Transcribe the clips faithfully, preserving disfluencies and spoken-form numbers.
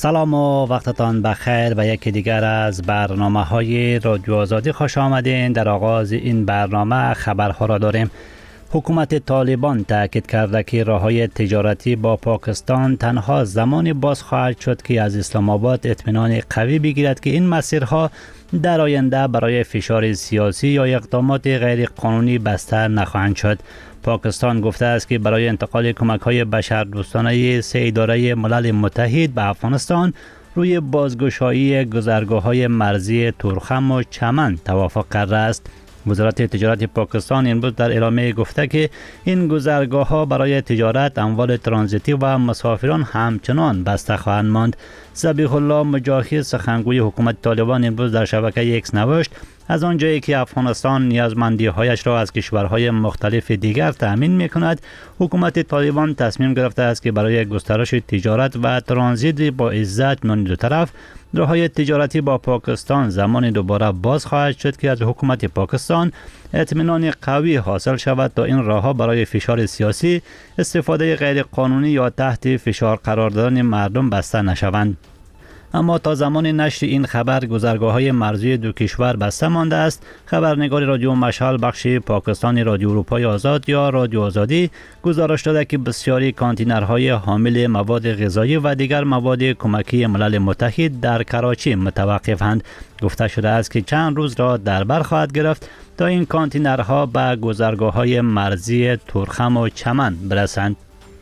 سلام و وقتتان بخیر و یکی دیگر از برنامه های رادیو آزادی خوش آمدین. در آغاز این برنامه خبرها را داریم. حکومت طالبان تاکید کرده که راههای تجارتی با پاکستان تنها زمانی باز خواهد شد که از اسلام آباد اطمینان قوی بگیرد که این مسیرها در آینده برای فشار سیاسی یا اقدامات غیر قانونی بسته نخواهند شد. پاکستان گفته است که برای انتقال کمک‌های بشردوستانه سه اداره ملل متحد به افغانستان روی بازگشایی گذرگاه‌های مرزی تورخم و چمن توافق کرده است. وزارت تجارت پاکستان امروز در اعلامیه گفته که این گذرگاه‌ها برای تجارت، اموال ترانزیتی و مسافران همچنان بسته خواهند ماند. ذبیح الله مجاهد سخنگوی حکومت طالبان امروز در شبکه ایکس نوشت از آنجایی که افغانستان نیازمندی‌هایش را از کشورهای مختلف دیگر تأمین می‌کند، حکومت طالبان تصمیم گرفته است که برای گسترش تجارت و ترانزیت با عزت میان دو طرف، راههای تجارتی با پاکستان زمان دوباره باز خواهد شد که از حکومت پاکستان اطمینان قوی حاصل شود تا این راهها برای فشار سیاسی، استفاده غیر قانونی یا تحت فشار قرار دادن مردم بسته نشوند. اما تا زمان نشر این خبر گذرگاه‌های مرزی دو کشور بسته مانده است. خبرنگار رادیو مشعل بخش پاکستانی رادیو اروپای آزاد یا رادیو آزادی گزارش داده که بسیاری کانتینرهای حامل مواد غذایی و دیگر مواد کمکی ملل متحد در کراچی متوقفند. گفته شده است که چند روز را در بر خواهد گرفت تا این کانتینرها به گذرگاه‌های مرزی تورخم و چمن برسند.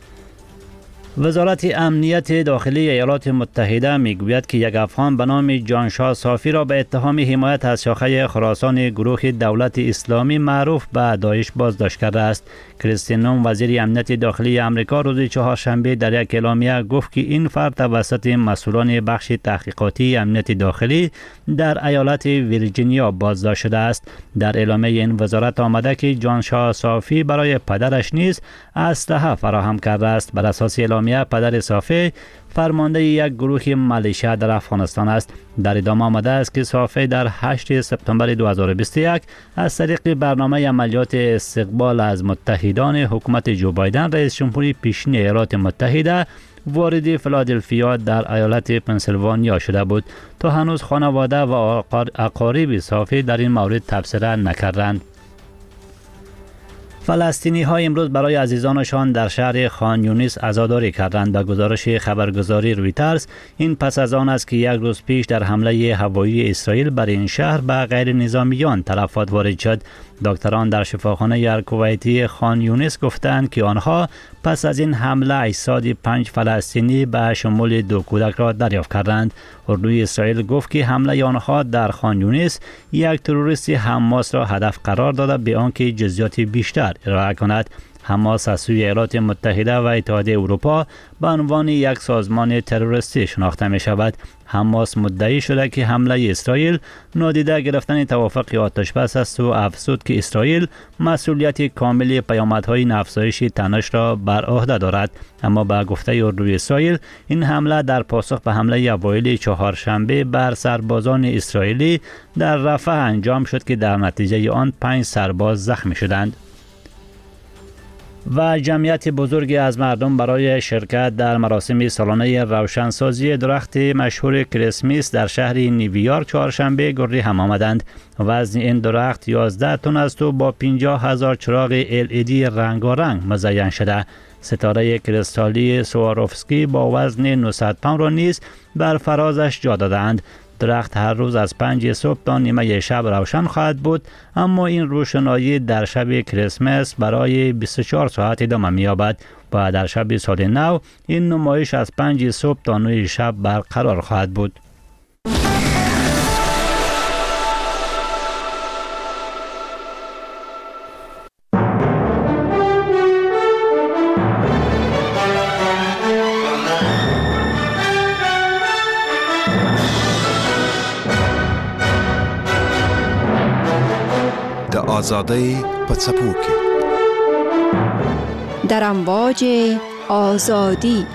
وزارت امنیت داخلی ایالات متحده میگوید که یک افغان به نام جانشاه صافی را به اتهام حمایت از شاخه خراسان گروه دولت اسلامی معروف به داعش بازداشت کرده است. کریستین نوم وزیر امنیت داخلی آمریکا روز چهارشنبه در یک اعلامیه گفت که این فرد توسط مسئولان بخش تحقیقاتی امنیت داخلی در ایالت ویرجینیا بازداشت شده است. در اعلامیه این وزارت آمده که جانشاه صافی برای پدرش نیز اسلحه فراهم کرده است. بر اساس اعلامیه پدر صافی فرمانده یک گروه ملیشه در افغانستان است. در ادامه آمده است که صافی در هشتم سپتامبر دو هزار و بیست و یک از طریق برنامه عملیات استقبال از متحدان حکومت جو بایدن رئیس جمهوری پیشین ایالات متحده وارد فیلادلفیا در ایالت پنسیلوانیا شده بود. تا هنوز خانواده و اقارب صافی در این مورد تبصره نکردند. فلسطینی ها امروز برای عزیزانشان در شهر خان یونس عزاداری کردند. به گزارش خبرگزاری رویترز این پس از آن است که یک روز پیش در حمله هوایی اسرائیل بر این شهر به غیر نظامیان تلفات وارد شد. دکتران در شفاخانه الکویتی خان یونس گفتند که آنها پس از این حمله اجساد پنج فلسطینی به شمول دو کودک را دریافت کردند. اردوی اسرائیل گفت که حمله آنها در خان یونس یک تروریست حماس را هدف قرار داده به آنکه جزئیات بیشتر ارائه کند. حماس از سوی ایالات متحده و اتحادیه اروپا به عنوان یک سازمان تروریستی شناخته می شود. حماس مدعی شده که حمله اسرائیل نادیده گرفتن توافق آتش بس است و افزود که اسرائیل مسئولیت کامل پیامدهای افزایش تنش را بر عهده دارد. اما به گفته اردوی اسرائیل این حمله در پاسخ به حمله اوایل چهارشنبه بر سربازان اسرائیلی در رفح انجام شد که در نتیجه آن پنج سرباز زخمی شدند. و جمعیت بزرگی از مردم برای شرکت در مراسم سالانه روشنسازی درخت مشهور کریسمس در شهر نیویورک چهارشنبه گردی هم آمدند. وزن این درخت یازده تن است و با پنجاه هزار چراغ ال ای دی رنگارنگ مزین شده. ستاره کریستالی سواروفسکی با وزن نهصد پوند را نیز بر فرازش جا دادند. درخت هر روز از پنج صبح تا نیمه شب روشن خواهد بود، اما این روشنایی در شب کریسمس برای بیست و چهار ساعت ادامه می‌یابد و در شب سال نو این نمایش از پنج صبح تا نه شب برقرار خواهد بود. آزادی پڅپو کې در امواج آزادی.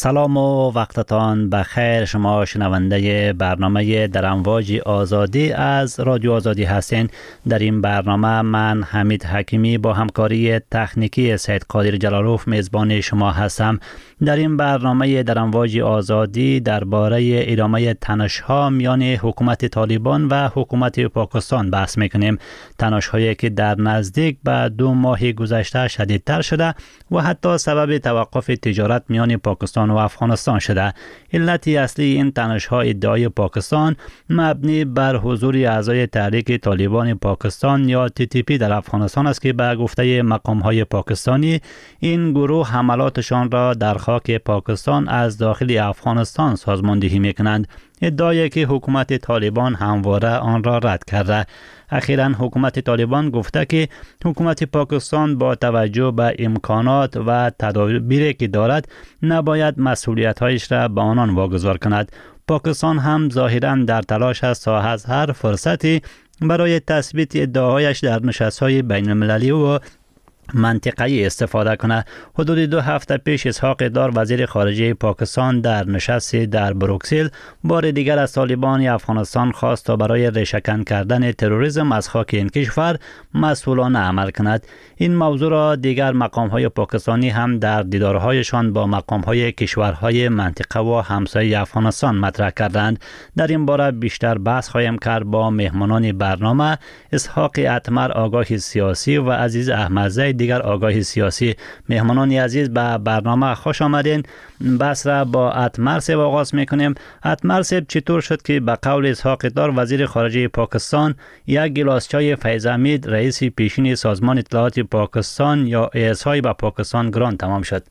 سلام و وقتتان بخیر. شما شنونده برنامه در امواج آزادی از رادیو آزادی هستین. در این برنامه من حمید حکیمی با همکاری تکنیکی سید قادر جلالوف میزبان شما هستم. در این برنامه در امواج آزادی درباره ادامه تنش‌ها میان حکومت طالبان و حکومت پاکستان بحث میکنیم. تنش‌هایی که در نزدیک به دو ماه گذشته شدیدتر شده و حتی سبب توقف تجارت میان پاکستان و افغانستان شده. علت اصلی این تنش‌ها ادعای پاکستان مبنی بر حضور اعضای تحریک طالبان پاکستان یا تی تی پی در افغانستان است که به گفته مقام‌های پاکستانی این گروه حملاتشان را در خاک پاکستان از داخل افغانستان سازماندهی می‌کنند. ادعایی که حکومت طالبان همواره آن را رد کرده. اخیراً حکومت طالبان گفته که حکومت پاکستان با توجه به امکانات و تدابیری که دارد نباید مسئولیت‌هایش را به آنان واگذار کند. پاکستان هم ظاهراً در تلاش است تا از هر فرصتی برای تثبیت ادعاهایش در نشست‌های بین‌المللی و منطقه‌ای استفاده کنه. حدود دو هفته پیش اسحاق دار وزیر خارجه پاکستان در نشستی در بروکسل بار دیگر از طالبان افغانستان خواست تا برای ریشه‌کن کردن تروریسم از خاک این کشور مسئولانه عمل کند. این موضوع را دیگر مقام‌های پاکستانی هم در دیدارهایشان با مقام‌های کشورهای منطقه و همسایه افغانستان مطرح کردند. در این باره بیشتر بحث خواهیم کرد با مهمانان برنامه اسحاق اتمر آگاه سیاسی و عزیز احمدزی دیگر آگاه سیاسی. مهمانان عزیز به برنامه خوش آمدین. بحث را با اتمر صاحب آغاز میکنیم. اتمر صاحب، چطور شد که به قول اسحاق دار وزیر خارجه پاکستان یک گلاس چای فیض حمید رئیس پیشین سازمان اطلاعات پاکستان یا ای اس آی به پاکستان گران تمام شد؟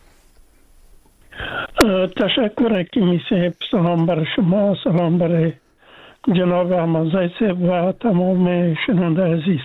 تشکر حکیمی صاحب. سلام بر شما، سلام بر جناب احمدزی صاحب و تمام شنونده عزیز.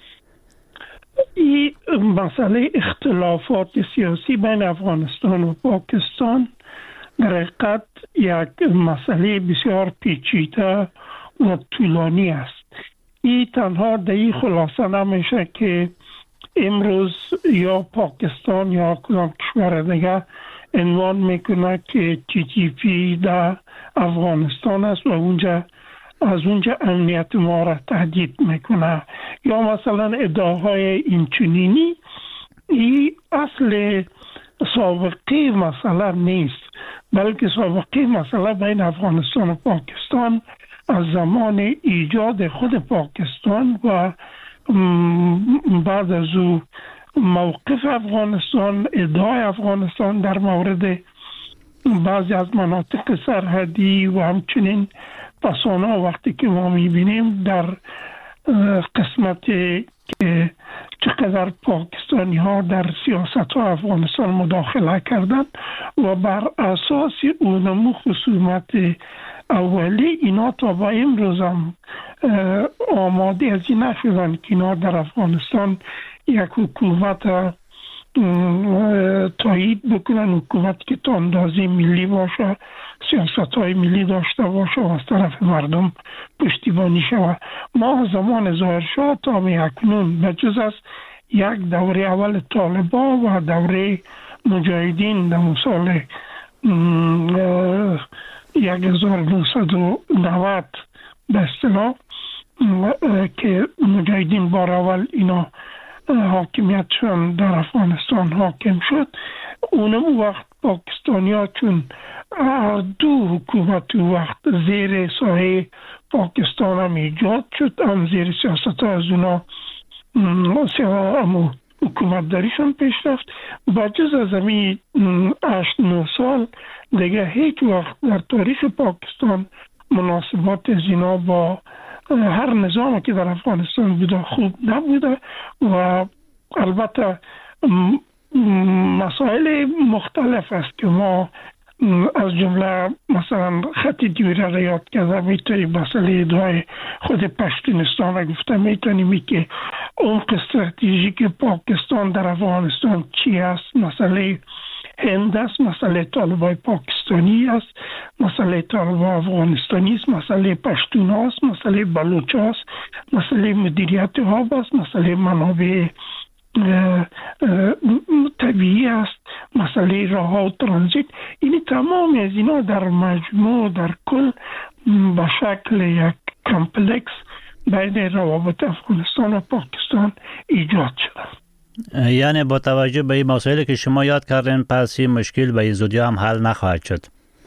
این مسئله اختلافات سیاسی بین افغانستان و پاکستان در حقیقت یک مسئله بسیار پیچیده و طولانی است. این تنها در این خلاصه نمیشه که امروز یا پاکستان یا کدام کشور دیگه عنوان میکنه که تی تی پی در افغانستان است و اونجا از اونجا امنیت ما را تهدید میکنه، یا مثلا ادعاهای اینچنینی. این اصل سابقه مسئله نیست، بلکه سابقه مسئله بین افغانستان و پاکستان از زمان ایجاد خود پاکستان و بعد از او موقف افغانستان، ادعای افغانستان در مورد بعضی از مناطق سرحدی و همچنین پسانا وقتی که ما میبینیم در قسمت که چقدر پاکستانی ها در سیاست ها افغانستان مداخله کردن و بر اساس اونمو خصومت اولی اینا تا با امروز هم آماده از این نشدن که اینا در افغانستان یک حکومت تایید بکنن، حکومت که تا اندازه ملی باشه، سیاست های ملی داشته باشه و از طرف مردم پشتیبانی شود. ما زمان ظاهرشاه تا اکنون بجز از یک دوره اول طالبان و دوره مجاهدین در سال هزار و نهصد و نود به اصطلاح که مجاهدین بار اول اینا حاکمیتشون در افغانستان حاکم شد، اونم وقت پاکستانی ها چون دو حکومت وقت زیر سایه پاکستان هم ایجاد شد، هم زیر سیاست ها از اونا هم حکومت داریشون پیش رفت. بجز از همین هشت نه سال دیگه هیچ وقت در تاریخ پاکستان مناسبات از اینا با هر نظامی که در افغانستان بوده خوب نبوده و البته مسائل مختلف است که ما از جمله مثلا خط دیوره را یاد کرده میتونیم مسئله ادعای خود پشتونستان را گفته میتونیم که عمق استراتژیک پاکستان در افغانستان چی است، مسئله هند است، مسئله طالبای پاکستانی است، مسئله طالبای افغانستانی است، مسئله پشتون است، مسئله بلوچ است، مسئله مدیریت آب است، مسئله منابع طبیعی است، مسئله راه و ترانزیت. این تمام از اینا در مجموع در کل به شکل یک کمپلکس بین روابط افغانستان و پاکستان ایجاد شده. یعنی با توجه به این مسائلی که شما یاد کردین پس این مشکل به این زودی هم حل نخواهد شد؟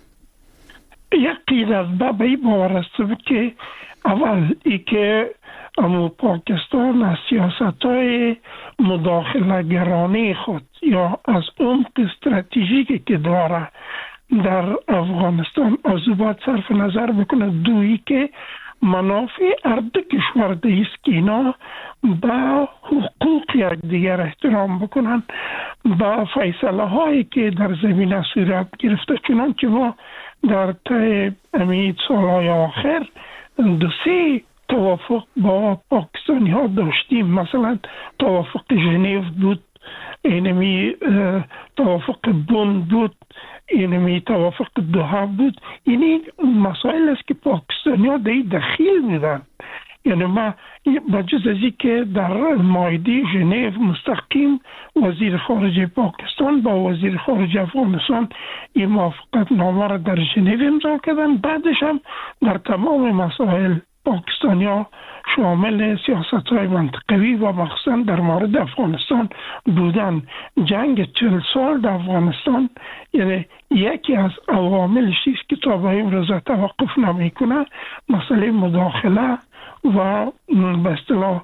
یک قید از به این باور است که اول ای که اما پاکستان از سیاست های مداخله گرانه خود یا از عمق استراتژیکی که داره در افغانستان از او باید صرف نظر بکنه. دویی که منافع هر دو کشور است که اینا با حقوق یکدیگر احترام بکنن، با فیصله هایی که در زمینه صورت گرفته، چنانچه ما در طی امید سالهای آخر دو سه توافق با پاکستانی ها داشتیم. مثلا توافق ژنو بود، اینمی توافق بن بود، اینمی توافق دوحه بود. این مسائل است که پاکستانی ها در دخیل بودن. یعنی ما بجز از این که در مایده ژنو مستقیم وزیر خارجه پاکستان با وزیر خارجه افغانستان این موافقت نامه را در ژنو امضا کردن، بعدش هم در تمام مسائل پاکستانیا شامل سیاست های منطقوی و مخصوصا در مورد افغانستان بودن. جنگ چهل سال در افغانستان یعنی یکی از عواملش است که تا به امروز توقف نمیکنه، مسئله مداخله و به اصطلاح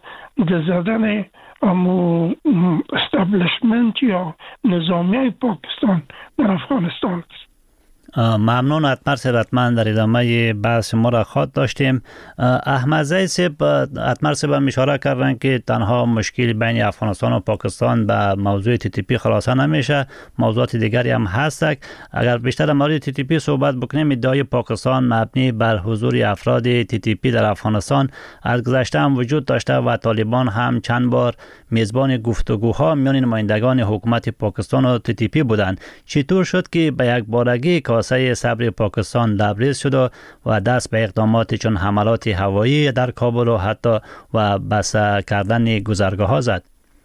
زدن امو استابلیشمنت یا نظامیه پاکستان در افغانستان است. ممنون. اتمر صاحب حتما در ادامه بحث ما را خواهد داشتیم. احمد زی صاحب، اتمر صاحب هم اشاره کردن که تنها مشکل بین افغانستان و پاکستان به موضوع تی تی پی خلاصه نمیشه، موضوعات دیگری هم هست. اگر بیشتر در مورد تی تی پی صحبت بکنیم، ادعای پاکستان مبنی بر حضور افراد تی تی پی در افغانستان از گذشته هم وجود داشته و طالبان هم چند بار میزبان گفتگوها میان نمایندگان حکومت پاکستان و تی تی پی بودند. چطور شد که به یک بارگی کاسه صبر پاکستان لبریز شد و دست به اقدامات چون حملات هوایی در کابل و حتی و بس کردن گذرگاه ها زد؟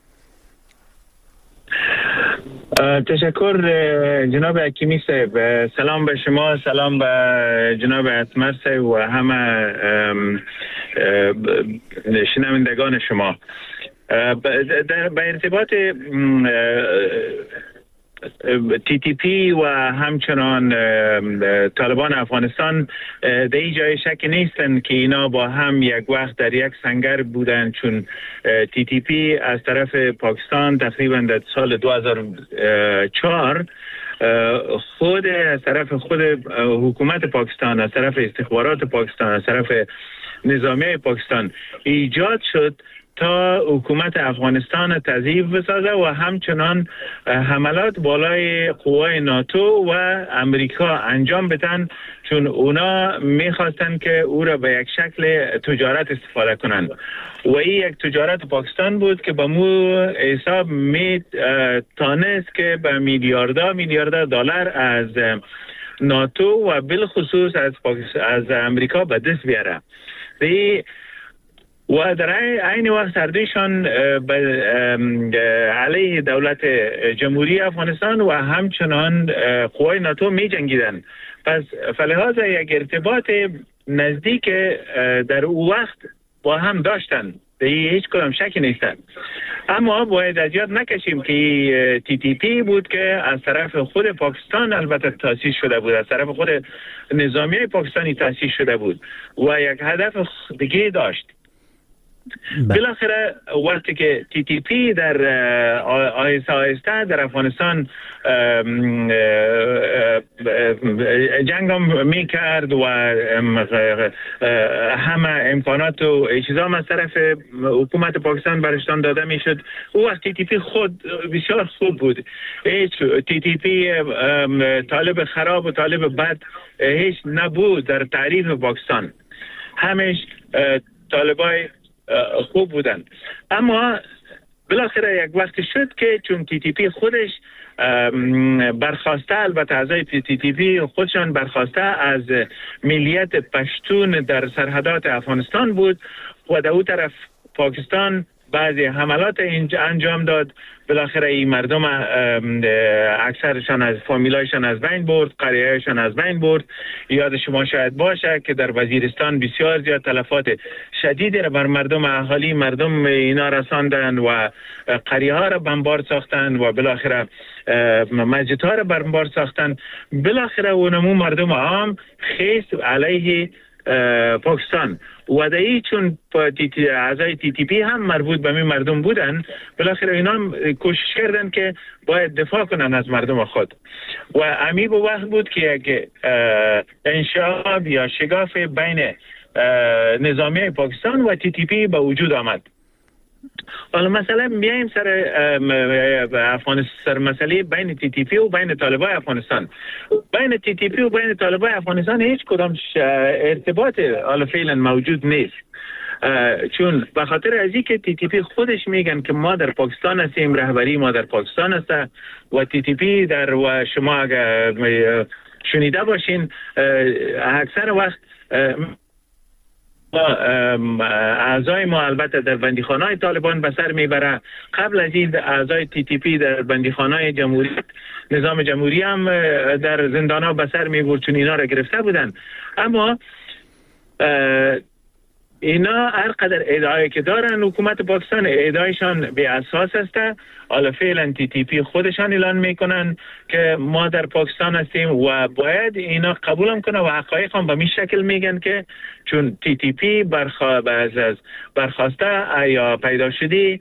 تشکر جناب حکیمی صاحب. سلام به شما، سلام به جناب اتمر صاحب و همه شنوندگان شما. به ارتباط تی تی پی و همچنان طالبان افغانستان در این جای شک نیستن که اینا با هم یک وقت در یک سنگر بودن، چون تی تی پی از طرف پاکستان تقریبا در سال دو هزار و چهار خود از طرف خود حکومت پاکستان، از طرف استخبارات پاکستان، از طرف نظامیه پاکستان ایجاد شد تا حکومت افغانستان تضعیف بسازه و همچنان حملات بالای قوای ناتو و امریکا انجام بدن، چون اونا میخواستن که او را به یک شکل تجارت استفاده کنند و این یک تجارت پاکستان بود که با مو حساب می تانست که به میلیاردها میلیاردها دلار از ناتو و بالخصوص از از امریکا به دست بیاره. و در عین وقت هردویشان علیه دولت جمهوری افغانستان و همچنان قوای ناتو می جنگیدن. پس فلحاظ یک ارتباط نزدیک در او وقت با هم داشتن، به هیچ کدام شکی نیستن. اما باید از یاد نکشیم که تی تی پی بود که از طرف خود پاکستان البته تأسیس شده بود، از طرف خود نظامیه پاکستانی تأسیس شده بود و یک هدف دیگه داشت. بالاخره وقتی که تی تی پی در آهسته آهسته در افغانستان جنگ هم می کرد و همه امکانات و چیزا از طرف حکومت پاکستان برشتان داده می شد، او از تی تی پی خود بسیار خوب بود. هیچ تی تی پی طالب خراب و طالب بد هیچ نبود در تعریف پاکستان، همش طالبای خوب بودن. اما بالاخره یک وقت شد که چون تی تی پی خودش برخواسته، البته اعضای تی تی پی خودشان برخواسته از ملیت پشتون در سرحدات افغانستان بود و در اون طرف پاکستان بعضی حملات انجام داد. بالاخره این مردم اکثرشان از فامیلایشان از بین برد، قریه‌هایشان از بین برد. یاد شما شاید باشه که در وزیرستان بسیار زیاد تلفات شدیدی را بر مردم اهالی مردم اینا رساندن و قریه ها را بمبارد ساختن و بالاخره مسجد ها را بمبارد ساختن. بالاخره اونمو مردم عام خیست علیه پاکستان و دایی چون اعضای تی تی پی هم مربوط به می مردم بودن، بالاخره اینا کوشش کردن که باید دفاع کنن از مردم خود و امی به وقت بود که یک انشعاب یا شگاف بین نظامی پاکستان و تی تی پی به وجود آمد. حالا مثلا بیایم سر افغانستان، سر مسئله بین تی تی پی و بین طالبان افغانستان. بین تی تی پی و بین طالبان افغانستان هیچ کدام ارتباط حالا فعلا موجود نیست، چون به خاطر از اینکه تی تی پی خودش میگن که ما در پاکستان هستیم، رهبری ما در پاکستان است و تی تی پی در و شما اگر شنیده باشین اکثر وقت اعضای ما البته در بندیخانه‌های طالبان به سر میبره. قبل از این اعضای تی تی پی در بندیخانه‌های جمهوریت نظام جمهوری هم در زندان‌ها به سر میبرد چون اینا را گرفته بودن. اما اینا هر قدر ادعایی که دارن حکومت پاکستان ادعایشان به اساس است. حالا فعلا تی تی پی خودشان اعلان میکنن که ما در پاکستان هستیم و باید اینا قبول هم کنه و حقایق هم به می شکل میگن که چون تی تی پی برخوا... از برخواسته یا پیدا شدی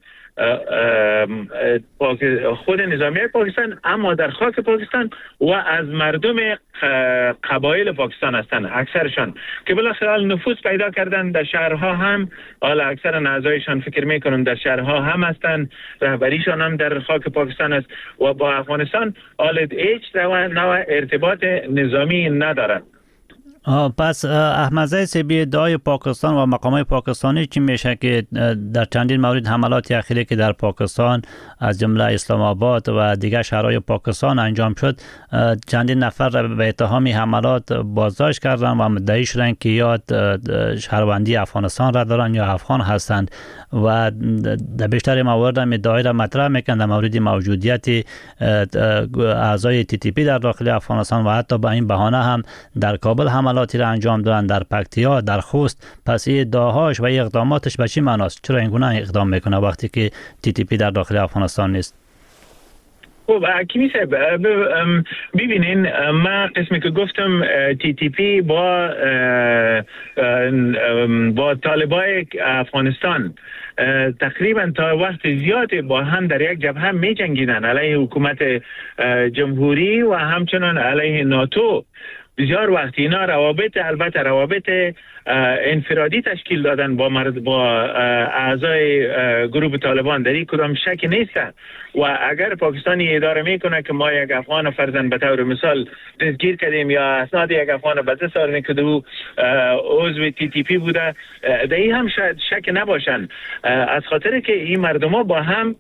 خود نظامی پاکستان اما در خاک پاکستان و از مردم قبایل پاکستان هستند اکثرشان که بالاخره نفوذ پیدا کردن در شهرها هم. حالا اکثر اعضایشان فکر میکنم در شهرها هم هستند، رهبریشان هم در خاک پاکستان است و با افغانستان حالا هیچ نوع ارتباط نظامی ندارند. پس احمدزی سیبی ادعای پاکستان و مقامات پاکستانی چی میشه که در چندین مورد حملات اخیری که در پاکستان از جمله اسلام آباد و دیگر شهرهای پاکستان انجام شد، چندین نفر به اتهام حملات بازداشت کردن و مدعی شدن که یا شهروندی افغانستان را دارن یا افغان هستند و در بیشتر موارد هم ادعای را مطرح میکنند در مورد موجودیت اعضای تی تی پی در داخل افغانستان و حتی با این بهانه هم در کابل حملاتی را انجام دادن، در پکتیا، در خوست. پس این ادعاهاش و اقداماتش به چی معناست؟ چرا اینگونه اقدام میکنه وقتی که تی تی پی در داخل افغانستان نیست؟ خب حکیمی صاحب ببینین، من قسمی که گفتم تی تی پی با با طالبای افغانستان تقریبا تا وقت زیاد با هم در یک جبهه می جنگیدن علیه حکومت جمهوری و همچنان علیه ناتو. بسیار وقت اینا روابط البته روابط انفرادی تشکیل دادن با مرد با اعضای گروه طالبان، در این کدام شک نیست و اگر پاکستانی اداره میکنه که ما یک افغان فرزند به طور مثال دستگیر کردیم یا اسناد یک افغان به دست آوردیم که دو عضو تی تی پی بوده، در این هم شاید شک نباشن، از خاطر که این مردم ها با هم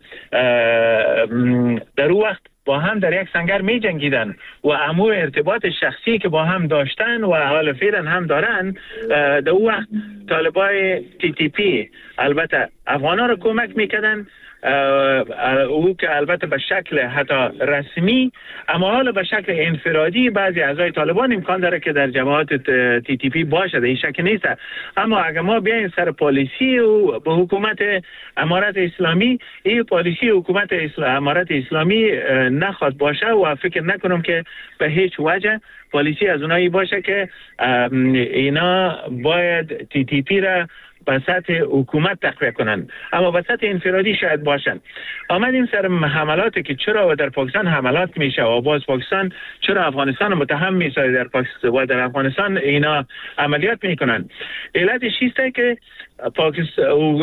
در اون وقت با هم در یک سنگر می جنگیدن و امور ارتباط شخصی که با هم داشتن و حال فعلا هم دارن، در اون وقت طالبای تی تی پی البته افغانا رو کمک میکردن، او که البته به شکل حتی رسمی، اما حالا به شکل انفرادی بعضی اعضای طالبان امکان داره که در جماعت تی تی پی باشه، این شک نیست. اما اگر ما بیایم سر پالیسی و به حکومت امارت اسلامی، این پالیسی حکومت امارت اسلامی نخواد باشه و فکر نکنم که به هیچ وجه پالیسی از اونایی باشه که اینا باید تی تی پی را به سطح حکومت تقویه کنن، اما به سطح انفرادی شاید باشن. آمدیم سر حملاتی که چرا و در پاکستان حملات میشه و باز پاکستان چرا افغانستان متهم میسازه در پاکستان و در افغانستان اینا عملیات میکنن. علتش چیسته که پاکستان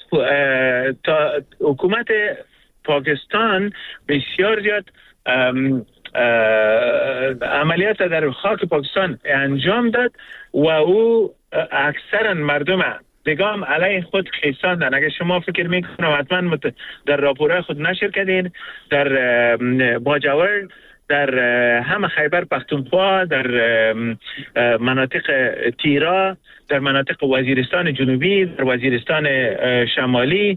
حکومت پاکستان بسیار زیاد عملیات در خاک پاکستان انجام داد و او اکثرا مردم دگام علیه خود خیستاندن. اگر شما فکر میکنم حتما در راپورهای خود نشر کردین، در باجوړ، در همه خیبر پختونخوا، در مناطق تیرا، در مناطق وزیرستان جنوبی، در وزیرستان شمالی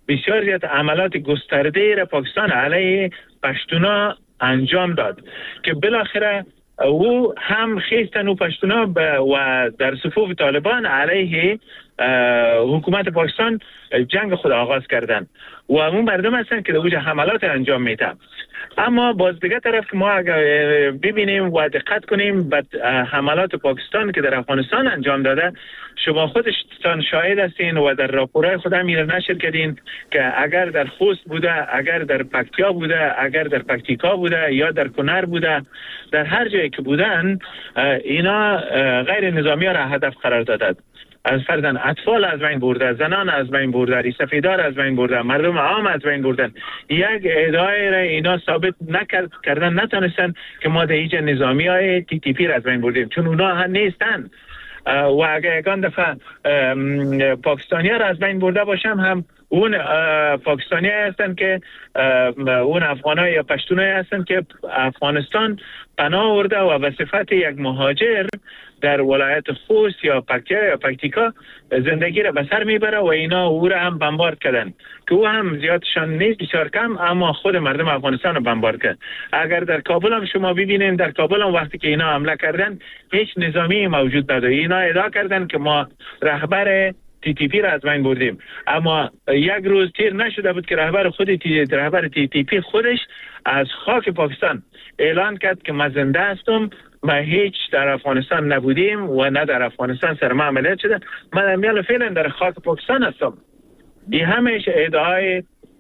بسیار زیاد عملات گسترده را پاکستان علیه پشتونا انجام داد که بالاخره او هم خیستن و پشتونا و در صفوف طالبان علیه حکومت پاکستان جنگ خود آغاز کردن و اون مردم هستن که دوجه حملات انجام میتن. اما باز دیگه طرف ما اگر ببینیم و دقت کنیم به حملات پاکستان که در افغانستان انجام داده، شما خودتان شاهد هستین و در راپورهای خود هم نشر کردین که اگر در خوست بوده، اگر در پکتیا بوده، اگر در پکتیکا بوده یا در کنر بوده، در هر جایی که بودن اینا غیر نظامی ها را هدف قرار دادند. از فردن اطفال از بین برده، زنان از بین برده، ریسفیدار از بین برده، مردم عام از بین بردن. یک ادعای را اینا ثابت نکرد کردن نتونستن که ما در ایجا نظامی های تی تی پی را از بین بردیم، چون اونا هم نیستن. و اگر یکان دفعه پاکستانی ها را از بین برده باشم هم اون پاکستانی هستن که اون افغانای یا پشتونای هستن که افغانستان پناه آورده و به صفت یک مهاجر در ولایت خوست یا پکتیا یا پکتیکا زندگی را به سر میبره و اینا او را هم بمبارد کردن که او هم زیادشان نیست، بسیار کم، اما خود مردم افغانستان را بمبارد کرد. اگر در کابل هم شما ببینید، در کابل هم وقتی که اینا حمله کردن هیچ نظامی موجود نبود. اینا ادعا کردن که ما رهبر تی تی پی را از بین بردیم، اما یک روز تیر نشده بود که رهبر خود تی رهبر تی تی پی خودش از خاک پاکستان اعلان کرد که من زنده هستم، ما هیچ در افغانستان نبودیم و نه در افغانستان سر ما عملیات شده، من میال فعلا در خاک پاکستان هستم. این همیشه ادعای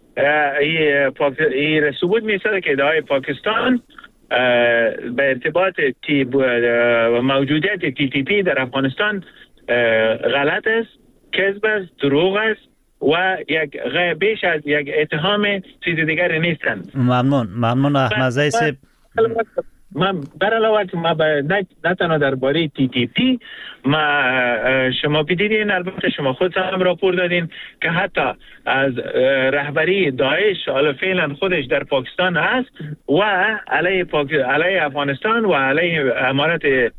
ای پاک... ای ثبوت میسازه که ادعای پاکستان به ارتباط تی موجودیت تی تی پی در افغانستان غلط است، کذب است، دروغ است و یک بیش از یک اتهام چیز دیگر نیستند. ممنون ممنون احمد زیسب. من بر علاوه ما نه تنها درباره تی تی پی ما شما دیدین، البته شما خود هم راپور دادین که حتی از رهبری داعش حالا فعلا خودش در پاکستان هست و علیه پاک... علیه افغانستان و علیه امارت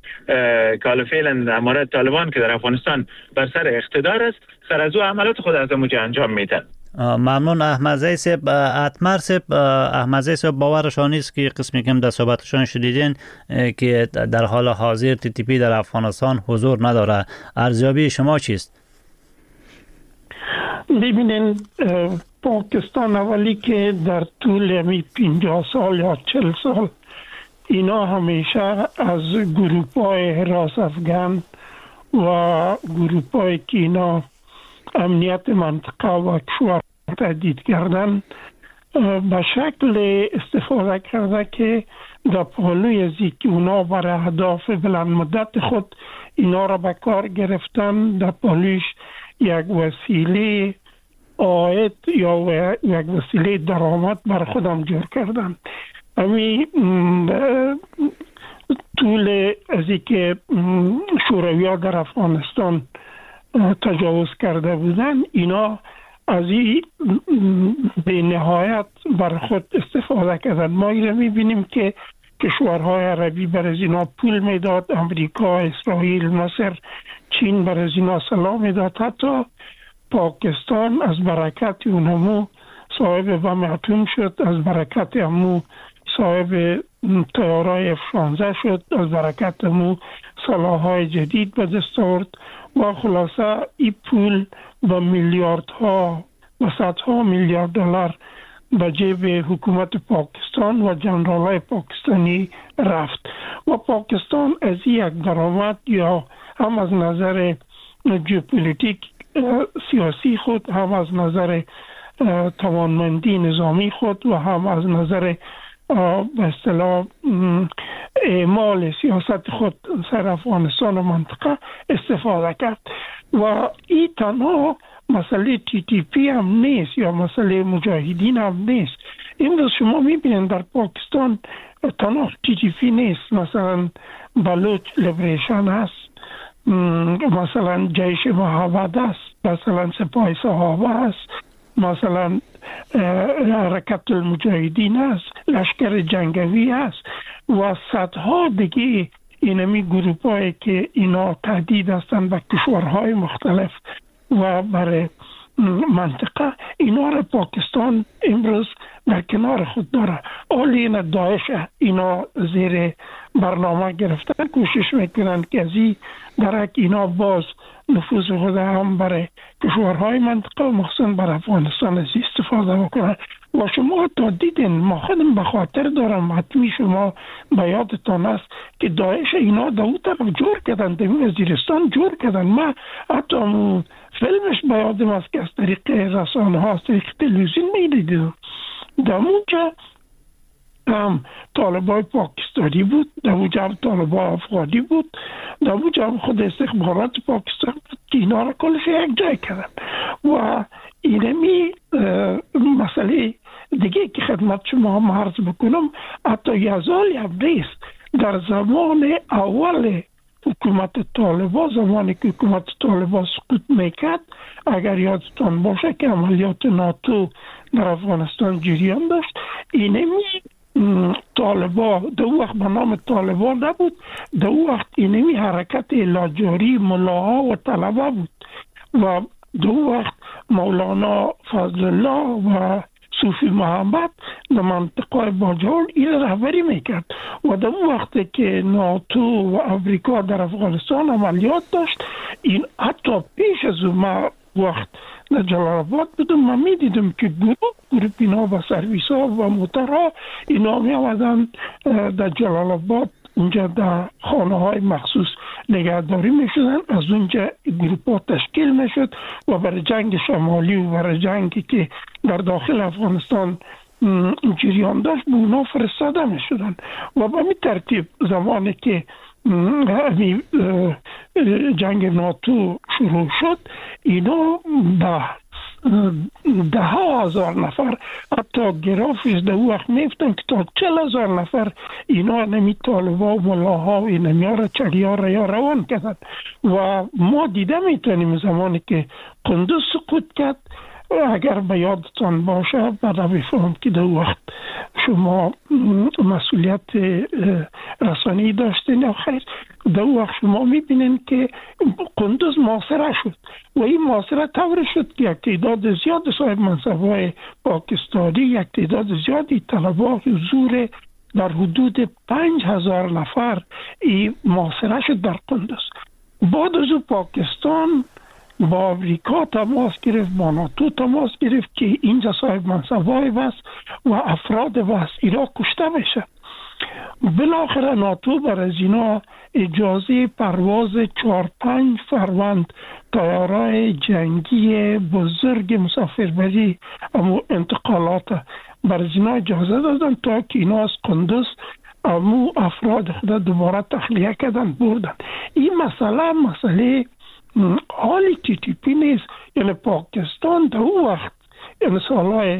که فعلا امارت طالبان که در افغانستان بر سر اقتدار است، سر از او عملات خود از اونجا انجام میدن. ممنون احمد زیسب. اتمر سب احمد زیسب باورشان نیست که قسمی که در صحبتشان شدیدین که در حال حاضر تی تی پی در افغانستان حضور نداره. ارزیابی شما چیست؟ ببینین پاکستان اولی که در طول همی پنجاه سال یا چل سال اینا همیشه از گروپای حراس افغان و گروپای که اینا امنیت منطقه و کشور تهدید کردن به شکل استفاده کرده که در پالوی ازی که اونا برای اهداف بلند مدت خود اینا را به کار گرفتن، در پالویش یک وسیله آید یا یک وسیله درآمد بر خودم جور کردن. امی طول ازی که شوروی‌ها در افغانستان تجاوز کرده بودن، اینا از این به نهایت بر خود استفاده کردن. ما اینا میبینیم که کشورهای عربی بر از اینا پول میداد، امریکا، اسرائیل، مصر، چین بر از اینا سلاح میداد. حتی پاکستان از برکت اونمو صاحب بم اتم شد، از برکت امو صاحب طیارهای اف شانزده شد، از برکت امو سلاحهای جدید به دست آورد و خلاصه این پول با میلیاردها و صدها میلیارد دلار به جیب حکومت پاکستان و جنرالای پاکستانی رفت و پاکستان از یک درآمد یا هم از نظر ژئوپلیتیک سیاسی خود، هم از نظر توانمندی نظامی خود و هم از نظر به اصطلاح اعمال سیاست خود سر افغانستان و منطقه استفاده کرد و این تنها مسئله تی تی پی هم نیست یا مسئله مجاهدین هم نیست. این روز شما میبینید در پاکستان تنها تی تی پی نیست، مثلا بلوچ لیبریشن هست، مثلا جیش محمد است، مثلا سپاه صحابه است، مثلا حرکت المجاهدین است، لشکر جنگوی است و صدها دیگه اینمی گروپ هایی که اینا تهدید هستند به کشورهای مختلف و برای منطقه، اینا را پاکستان امروز در کنار خود داره. آلین داعش اینا زیر برنامه گرفتن، کوشش میکنن که از این درک اینا باز نفوذ خود هم برای کشورهای منطقه و مخصوصا بر افغانستان از استفاده بکنن. و شما تا دیدین، ما خودم به خاطر دارم، حتمی شما به یادتان است که داعش اینا در اون طرف جور کردن، در وزیرستان جور کردن. ما حتی فیلمش به یادم است که از طریق رسانه ها، از طریق تلویزیون میدیدم. در اونجا هم طالبای پاکستانی بود، در اونجا هم طالبای افغانی بود، در اونجا هم خود استخبارات پاکستان بود که اینا را کلش یک جای کردن. و اینمی مسئله دیگه که خدمت شما هم عرض بکنم، حتی یزالی هم نیست. در زمان اول حکومت طالبا، زمانی که حکومت طالبا سقوط میکرد، اگر یادتان باشه که عملیات ناتو در افغانستان جریان داشت، اینمی طالبا دو وقت به نام طالبا نبود، دو وقت اینمی حرکت لاجاری ملاها و طلبه بود و دو وقت مولانا فضل الله و صوفی محمد در منطقه باجوړ این رهبری میکرد. و در وقتی که ناتو و امریکا در افغانستان عملیات داشت، این حتی پیش از اون وقت در جلال آباد بودم، من میدیدم که گروه گروه اینا و سرویس ها و موترها اینا می آمدن در جلال آباد، اونجا در خانه های مخصوص نگهداری می شدن، از اونجا گروپ ها تشکیل می شد و برای جنگ شمالی و برای جنگی که در داخل افغانستان جریان داشت به اونا فرستاده می شدن. و به می ترتیب زمانی که جنگ ناتو شروع شد، اینا به ده ها هزار نفر، حتی گرافیز در وقت میفتن که تا چل هزار نفر اینا نمی طالبا و ملاها و اینمی ها را چلیا را یا روان کردن. و ما دیده میتونیم زمانی که قندوز سقوط کرد، اگر به یادتان باشه بعد بفهم که در وقت شما مسئولیت رسانی داشتین یا خیر، در وقت شما میبینین که قندوز محاصره شد و این محاصره طوری شد که یک تعداد زیاد صاحب منصبای پاکستانی، یک تعداد زیادی طلبا حضور در حدود پنج هزار نفر این محاصره شد در قندوز. بعد از پاکستان با امریکا تماس گرفت، با ناتو تماس گرفت که اینجا صاحب منصبای بس و افراد بس ایران کشته میشه. بالاخره ناتو برای اینا اجازه پرواز چهار پنج فروند طیارای جنگی بزرگ مسافربری امو انتقالات برای اینا اجازه دادن تا که اینا از قندوز امو افراد خود دوباره تخلیه کردن بردن. این مسئله مسئله حالی تی تی پی نیست، یعنی پاکستان در اون وقت، یعنی سالهای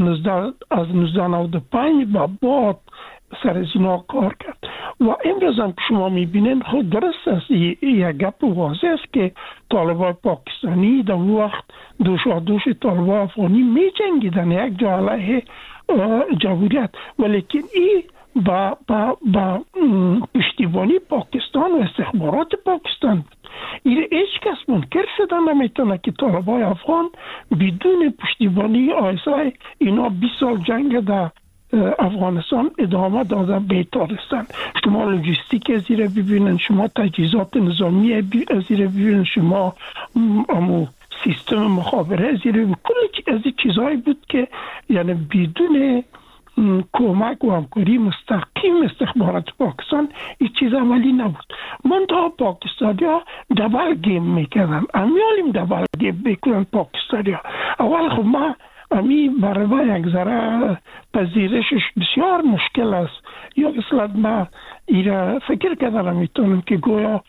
از نوزده نود و پنج به بعد سر از اینا کار کرد. و امروز هم که شما میبینین خود درست است، یک گپ واضح است که طالبای پاکستانی در اون وقت دوشا دوش طالبای افغانی می جنگیدن یک جا علیه جمهوریت، ولیکن این با, با, با پشتیبانی پاکستان و استخبارات پاکستان بود. این هیچ کس منکر شده نمیتونه که طالبای افغان بدون پشتیبانی آیسای اینا بیست سال جنگ در افغانستان ادامه دادن بیتارستان. شما لوجستیک از زیر ببینن، شما تجهیزات نظامی از زیر ببینن، شما امو سیستم مخابره از زیر ببینن، کلی از این چیزهایی بود که یعنی بدون کمک و همکاری مستقیم استخبارات پاکستان این چیز عملی نبود. منتها پاکستانی ها دبل گیم میکردن، امیالیم دبل گیم میکنن پاکستانی ها. اول خب ما امی برای یک ذره پذیرشش بسیار مشکل است، یا اصلا ما ایره فکر کردن میتونم که گویا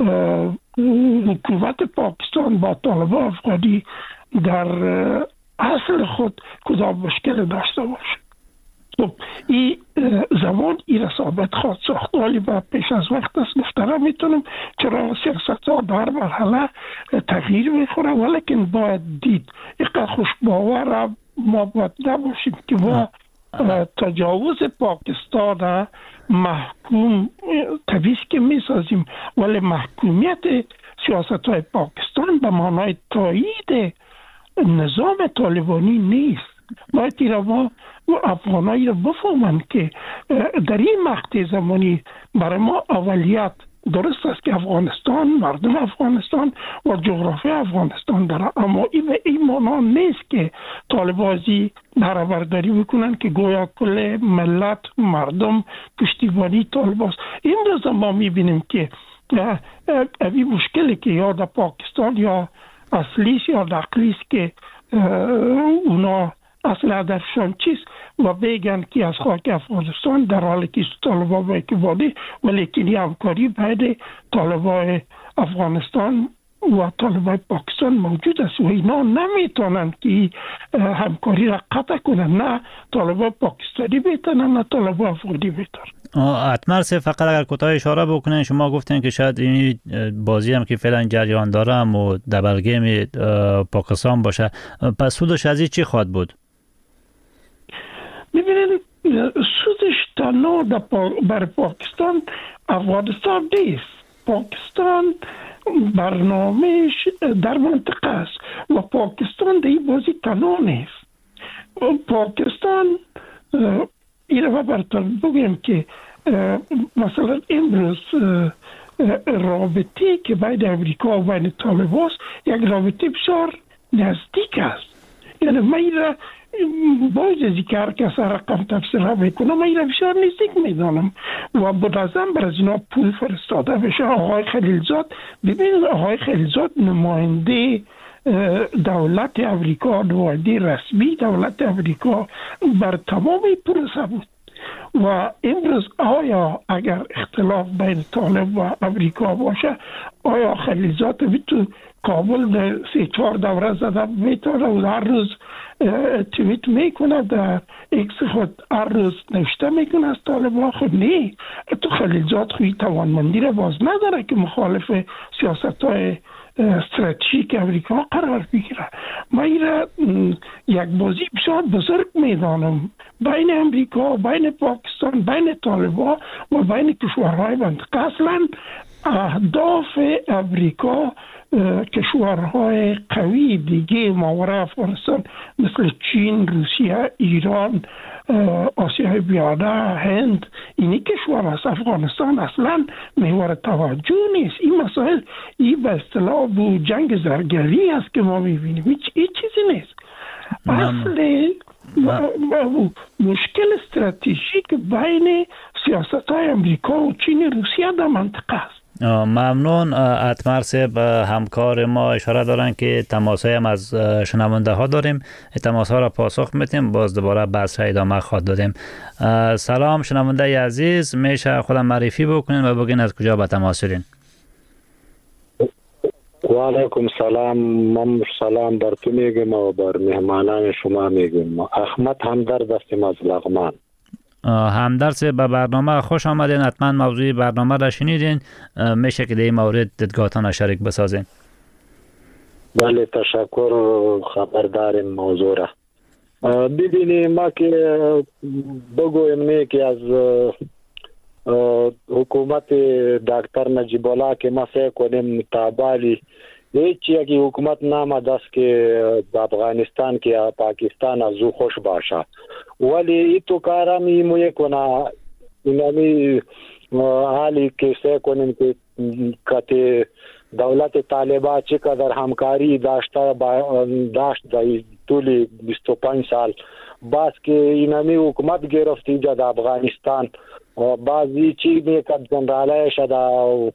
حکومت پاکستان با طالبان افغانی در اصل خود کدام مشکل داشته باشه. خب این زمان این را ثابت خواهد ساخت، ولی با پیش از وقت است گفتنم میتونم چرا سیاست ها در مرحله تغییر میخوره، ولیکن باید دید اینقدر خوش باور ما باید نباشیم که ما تجاوز پاکستان محکوم طبیعی که میسازیم، ولی محکومیت سیاست های پاکستان به معنای تایید نظام طالبانی نیست. باید اینا با افغانایی رو بفهمن که در این مقطع زمانی برای ما اولیت درست است که افغانستان، مردم افغانستان و جغرافی افغانستان داره، اما این به این معنا نیست که طالبازی برابرداری بکنن که گویا کل ملت مردم پشتیبانی طالباست. این روز ما میبینیم که این مشکلی که یا در پاکستان یا اصلیست یا نقلیست که اونا اصل هدفشان چیست و بگن که از خاک افغانستان، در حالی که طالبان با اکبالی ولی که همکاری بین طالبان افغانستان و طالبان پاکستان موجود است و اینا نمیتونن که همکاری را قطع کنن. نه طالبان پاکستانی بیتونن نه طالبان افغانی بیتونن. اتمر سه فقط اگر کوتاه اشاره بکنین، شما گفتین که شاید این بازی هم که فعلا جریان داره و دبل گیم پاکستان باشه، پس سودش از این چی خواهد بود؟ میبینید سودش تنها بر پاکستان افغانستان نیست. پاکستان برنامهش در منطقه است و پاکستان در این بازی تنها نیست. پاکستان این رو براتون بگم که مثلا امروز رابطه که بین امریکا و بین طالبان است یک رابطه بسیار نزدیک است. یعنی من باید از که هر کس رقم تفسیر میکنه من این بسیار نزدیک میدانم و بنظرم بر از اینا پول فرستاده بشه. آقای خلیلزاد، ببینید آقای خلیلزاد نماینده دولت امریکا، نماینده رسمی دولت امریکا بر تمام پروسه بود و امروز آیا اگر اختلاف بین طالب و امریکا باشه، آیا خلیلزاد میتونه کابل در سی چهار دوره زده میتونه و هر روز توییت میکنه در ایکس خود هر روز نوشته میکنه از طالبان؟ خود نه. تو خلیلزاد خوی توانمندی را باز نداره که مخالف سیاست های استراتژیک امریکا قرار بگیره. من این را یک بازی بسیار بزرگ میدانم بین امریکا، بین پاکستان، بین طالبان و بین کشورهای منطقه. اصلا اهداف امریکا کشورهای قوی دیگه ماورای افغانستان مثل چین، روسیه، ایران، آسیای بیانه، هند، اینی کشور است. افغانستان اصلا محور توجه نیست. این مسائل این به اصطلاح بو جنگ زرگری است که ما میبینیم، هیچ چیزی نیست. اصل مشکل استراتژیک بین سیاست های امریکا و چین و روسیه در منطقه است. ممنون. اتمر صاحب همکار ما اشاره دارن که تماس هم از شنونده ها داریم، تماس ها را پاسخ میتیم، باز دوباره بحث ادامه خواهد دادیم. سلام شنونده عزیز، میشه خودم معرفی بکنین و بگین از کجا به تماس شدین؟ و علیکم سلام. من سلام بر تو میگم و بر مهمانان شما میگم. احمد همدرد هستم از لغمان. همدرد به برنامه خوش آمدین. حتما موضوع برنامه را شنیدین، میشه که در این مورد دیدگاهتان شریک بسازین. بله تشکر، خبر داریم موضوع را. ببینید ما که بگویم نه که از حکومت دکتر نجیب الله که ما سعی کنیم تابالی هیچ یکی حکومت نامد است که افغانستان که پاکستان از او خوش باشه، ولی ای تو کارم ایمو یکنه اینمی حالی که سعی کنیم که کتی دولت طالبان چقدر همکاری داشته داشت در طول بیست و پنج سال باز که اینمی حکومت گرفتی در افغانستان بعضی چی میکرد جنرالایش در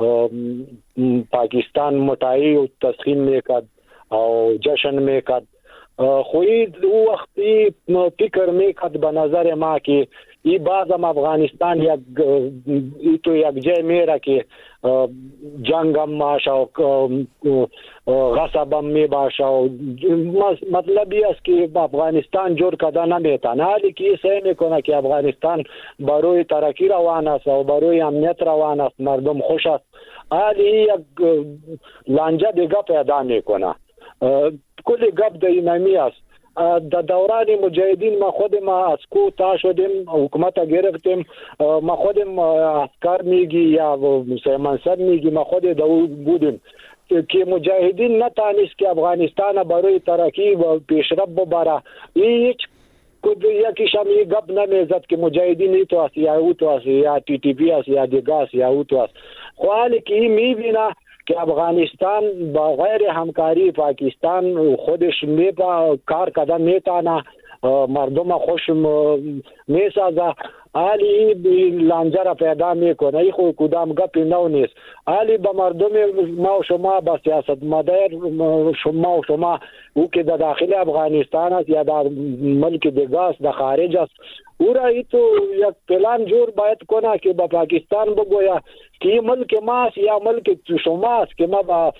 پاکستان متعی و تسخین میکرد او جشن میکرد. خوید او وقتی فکر میکرد به نظر ما که ای بازم افغانستان یک ای تو یک جای میره که جنگ هم باشه و غصب هم می باشه و مطلبی است که افغانستان جور کده نمیتن. حالی که ای سعی میکنه که افغانستان بروی ترقی روان است و بروی امنیت روان است، مردم خوش است، حالی یک لانجه دیگه پیدا میکنه. کلی گپ در اینمی است. در دوران مجاهدین ما خودم از کو تا شدیم، حکومت گرفتیم، ما خودم عسکر میگی یا منصب میگی ما خود دو بودیم که مجاهدین نتانست که افغانستان برای ترقی و پیشرفت ببره. هیچ یکیش هم یک گپ نمیزد که مجاهدین ای تو است یا او تو است یا تی تی پی است یا دیگه است یا او تو است. خو حالی که این میبینه که افغانستان با غیر همکاری پاکستان خودش میپا کار کردن میتانه، مردم خوش میسازه، حالی لانجه را پیدا میکنه. ای خو کدام گپی نو نیست. حالی به مردم ما و شما با سیاست مدار شما و شما او که در داخل افغانستان است یا در ملک دیگه است در خارج است، او را ای تو یک پلان جور باید کنه که با پاکستان بگویا که این ملک ما است یا ملک شما است که ما با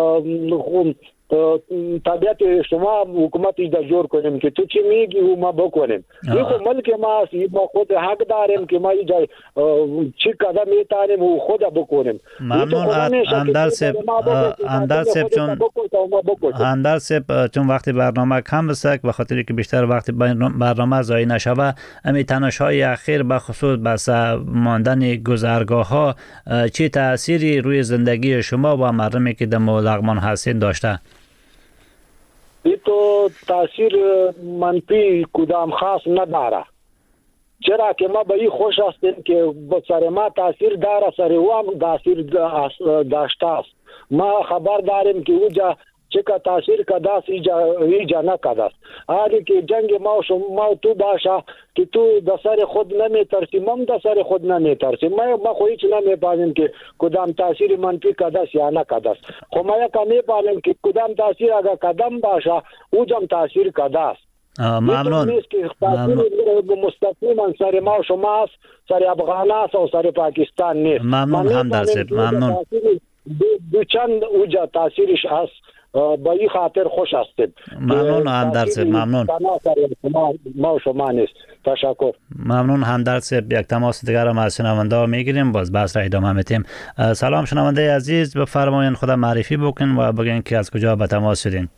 طبیعت شما حکومت ایجاد جور کنیم که تو چی میگی و ما بکنیم. این خود ملک ما است، ما خود حق داریم که ما ایجاد چی قدم میتانیم و خود بکنیم. ممنون اندر سب اندر سب چون اندر سب چون وقتی برنامه کم بسک و خاطری که بیشتر وقتی برنامه زایی نشوه، امی تناشای اخیر به خصوص بس ماندن گذرگاه ها چی تأثیری روی زندگی شما و مردمی که در لغمان هستین داشته؟ ای تو تاثیر منفی کدام خاص نداره، چرا که ما به این خوش هستیم که سر ما تاثیر داره، سر او هم تاثیر داشته است. ما خبر داریم که اوجا چه که تاثیر کده است ایجا نکده است. حالی که جنگ ما و شما تو باشه که تو در سر خود نمی ترسی، ما در سر خود نمی ترسی، ما ما خو هیچ نمی پانیم که کدام تاثیر منفی کده است یا نکده است. خو ما یک می پانیم که کدام تاثیر اگر کدام باشه اوجم تاثیر کده است. ممنون. نیست که تاثیر مستقیما سر ما و شما است، سر افغان است و سر پاکستان نیست. ممنون همدرد، ممنون. دو چند اوجا تاثیرش هست، با این خاطر خوش هستیم. ممنون همدرد، ممنون. ما و شما نیست. تشکر. ممنون همدرد. یک تماس دیگر هم از شنونده ها میگیریم، باز بحث را ادامه میتیم. سلام شنونده عزیز، بفرمایید خود معرفی بکنین و بگین که از کجا به تماس شدین.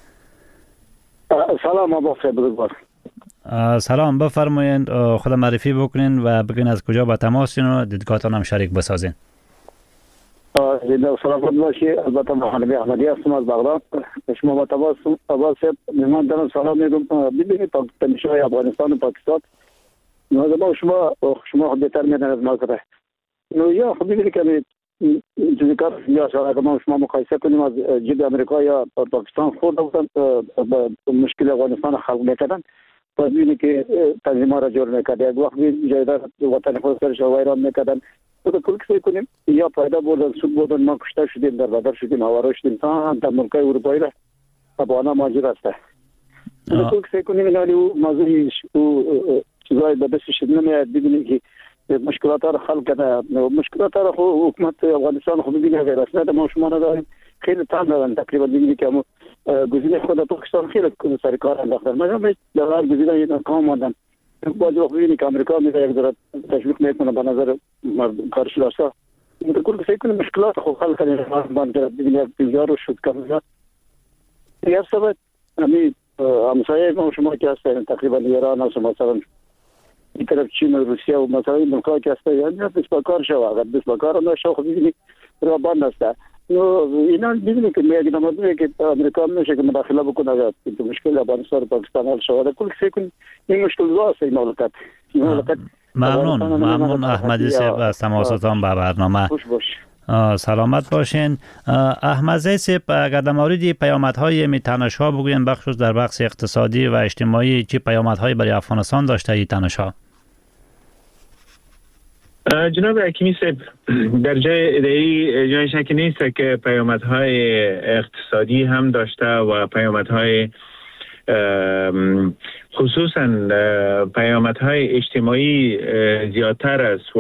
سلام ابو بزرگوار. سلام، بفرمایید خود معرفی بکنین و بگین از کجا به تماس شدین و دیدگاهتان هم شریک بسازین. زنده سلامت باشی. البته محمد احمدی هستم از بغداد. شما با تماس عباس میمان دارم سلام میگم. ببینید تنشای افغانستان و پاکستان ما شما شما خود بهتر میدونید از ما کرده. نو یا خب ببینید که چیزی کار یا شاید ما شما مقایسه کنیم از جد امریکا یا پاکستان خود بودن مشکل افغانستان خلق میکردن. پس ببینید که تنظیم‌ها را جور میکرد. یک وقت جایدار وطن خود سرش ویران میکردن. تو کل کسی کنیم یا پیدا بودن سود بودن ما کشته شدیم در بدر شدیم هوارا شدیم تا در ملکای اروپایی را افغانا ماجر هسته. تو کل کسی کنیم اینالی او موضوعی او چیزای به دستش نمیاد. ببینیم که مشکلات را حل کرده. مشکلات را خو حکومت افغانستان خو ببینه غیر اصلا ما شما نداریم خیلی تام دارن. تقریبا ببینید که گزینه خود پاکستان خیلی سر کار انداختن. مثلا در هر گزینه این کام ماندن. باز وقت ببینید که امریکا میره یک ذره تشویق میکنه به نظر کارشناسا. متکل فکر کنم مشکلات خو حل کنه. ما ببینید تجار و شد کم یا سبب همین همسایه ما شما که هستن تقریبا ایران و مثلا این طرف چین و روسیه و مثلا این ملک‌ها که هستن یعنی بسیار شو اگر بسیار نشه خب ببینید را بند است. نو اینا ببینید که میگه نمونه که امریکا میشه که مداخله بکنه اگر تو مشکل افغانستان و پاکستان حل شود. کل فکر کنم این مشکل واسه این مملکت. این مملکت ممنون ممنون احمدی صاحب از تماساتون به برنامه. خوش باش. سلامت باشین. احمدی صاحب اگر در مورد پیامدهای می تنش‌ها بگوین بخصوص در بخش اقتصادی و اجتماعی چه پیامدهایی برای افغانستان داشته این تنش‌ها؟ جناب حکیمی صاحب در جای ادعای جای شک نیست که پیامدهای اقتصادی هم داشته و پیامدهای خصوصا پیامدهای اجتماعی زیادتر است و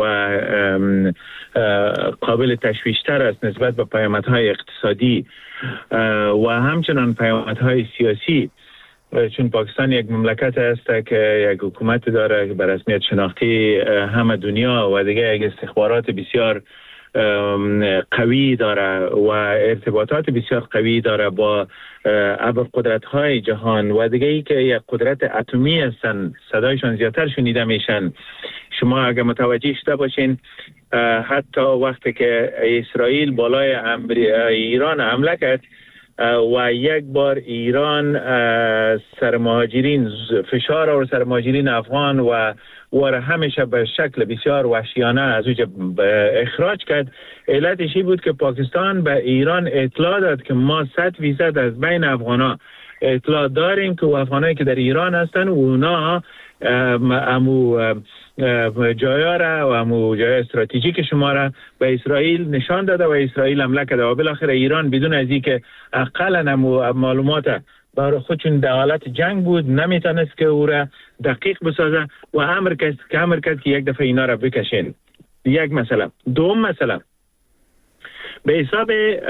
قابل تشویش‌تر است نسبت به پیامدهای اقتصادی و همچنان پیامدهای سیاسی، چون پاکستان یک مملکت است که یک حکومت داره که به رسمیت شناختی همه دنیا و دیگه یک استخبارات بسیار قوی داره و ارتباطات بسیار قوی داره با ابرقدرت‌های جهان و دیگه ای که یک قدرت اتمی هستن، صدایشان زیادتر شنیده میشن. شما اگر متوجه شده باشین حتی وقتی که اسرائیل بالای ایران حمله کرد و یک بار ایران سرمهاجرین فشار اور سرمهاجرین افغان و و همیشه به شکل بسیار وحشیانه از اونجا اخراج کرد، علتش این بود که پاکستان به ایران اطلاع داد که ما صد فیصد از بین افغانا اطلاع داریم که افغانایی که در ایران هستن و اونا امو جایا را و امو جای استراتژیک شما را به اسرائیل نشان داده و اسرائیل حمله کرده و بالاخره ایران بدون از اینکه اقلا امو معلومات برای خودشون در حالت جنگ بود نمیتونست که او را دقیق بسازه و امر کرد که امر کرد که یک دفعه اینا را بکشین. یک مسئله. دوم مسئله به حساب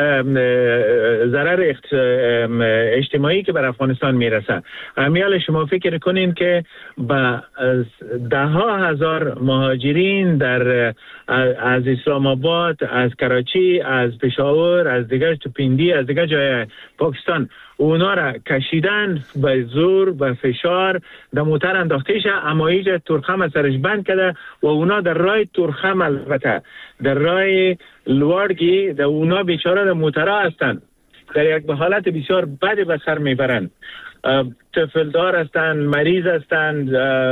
ضرر اجتماعی که بر افغانستان میرسه، امیال شما فکر کنین که با ده ها هزار مهاجرین در از اسلام آباد، از کراچی، از پشاور، از دیگر توپیندی، از دیگر جای پاکستان اونا را کشیدن به زور به فشار در موتر انداخته شه، اما ایجا ترخم سرش بند کرده و اونا در رای ترخم البته در رای لوارگی در اونا بیچاره در موترها هستند، در یک حالت بسیار بد به سر میبرند، طفلدار هستند، مریض هستند،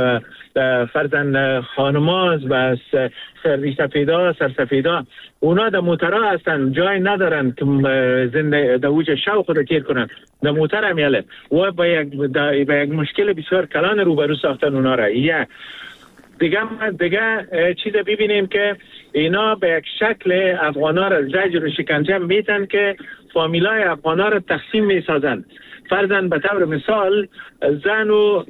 فرزند خانماز و سرسفیدا سرسفیدا اونا در موترها هستند، جای ندارند که زنده در اوج شوق را تیر کنند در موتر همیاله و با یک, با یک مشکل بسیار کلان روبرو ساختن اونا را. یا دیگه دیگه چیز ببینیم که اینا به یک شکل افغانا را زجر و شکنجه میتن که فامیلای افغانا را تقسیم میسازن. فرضاً به طور مثال زن و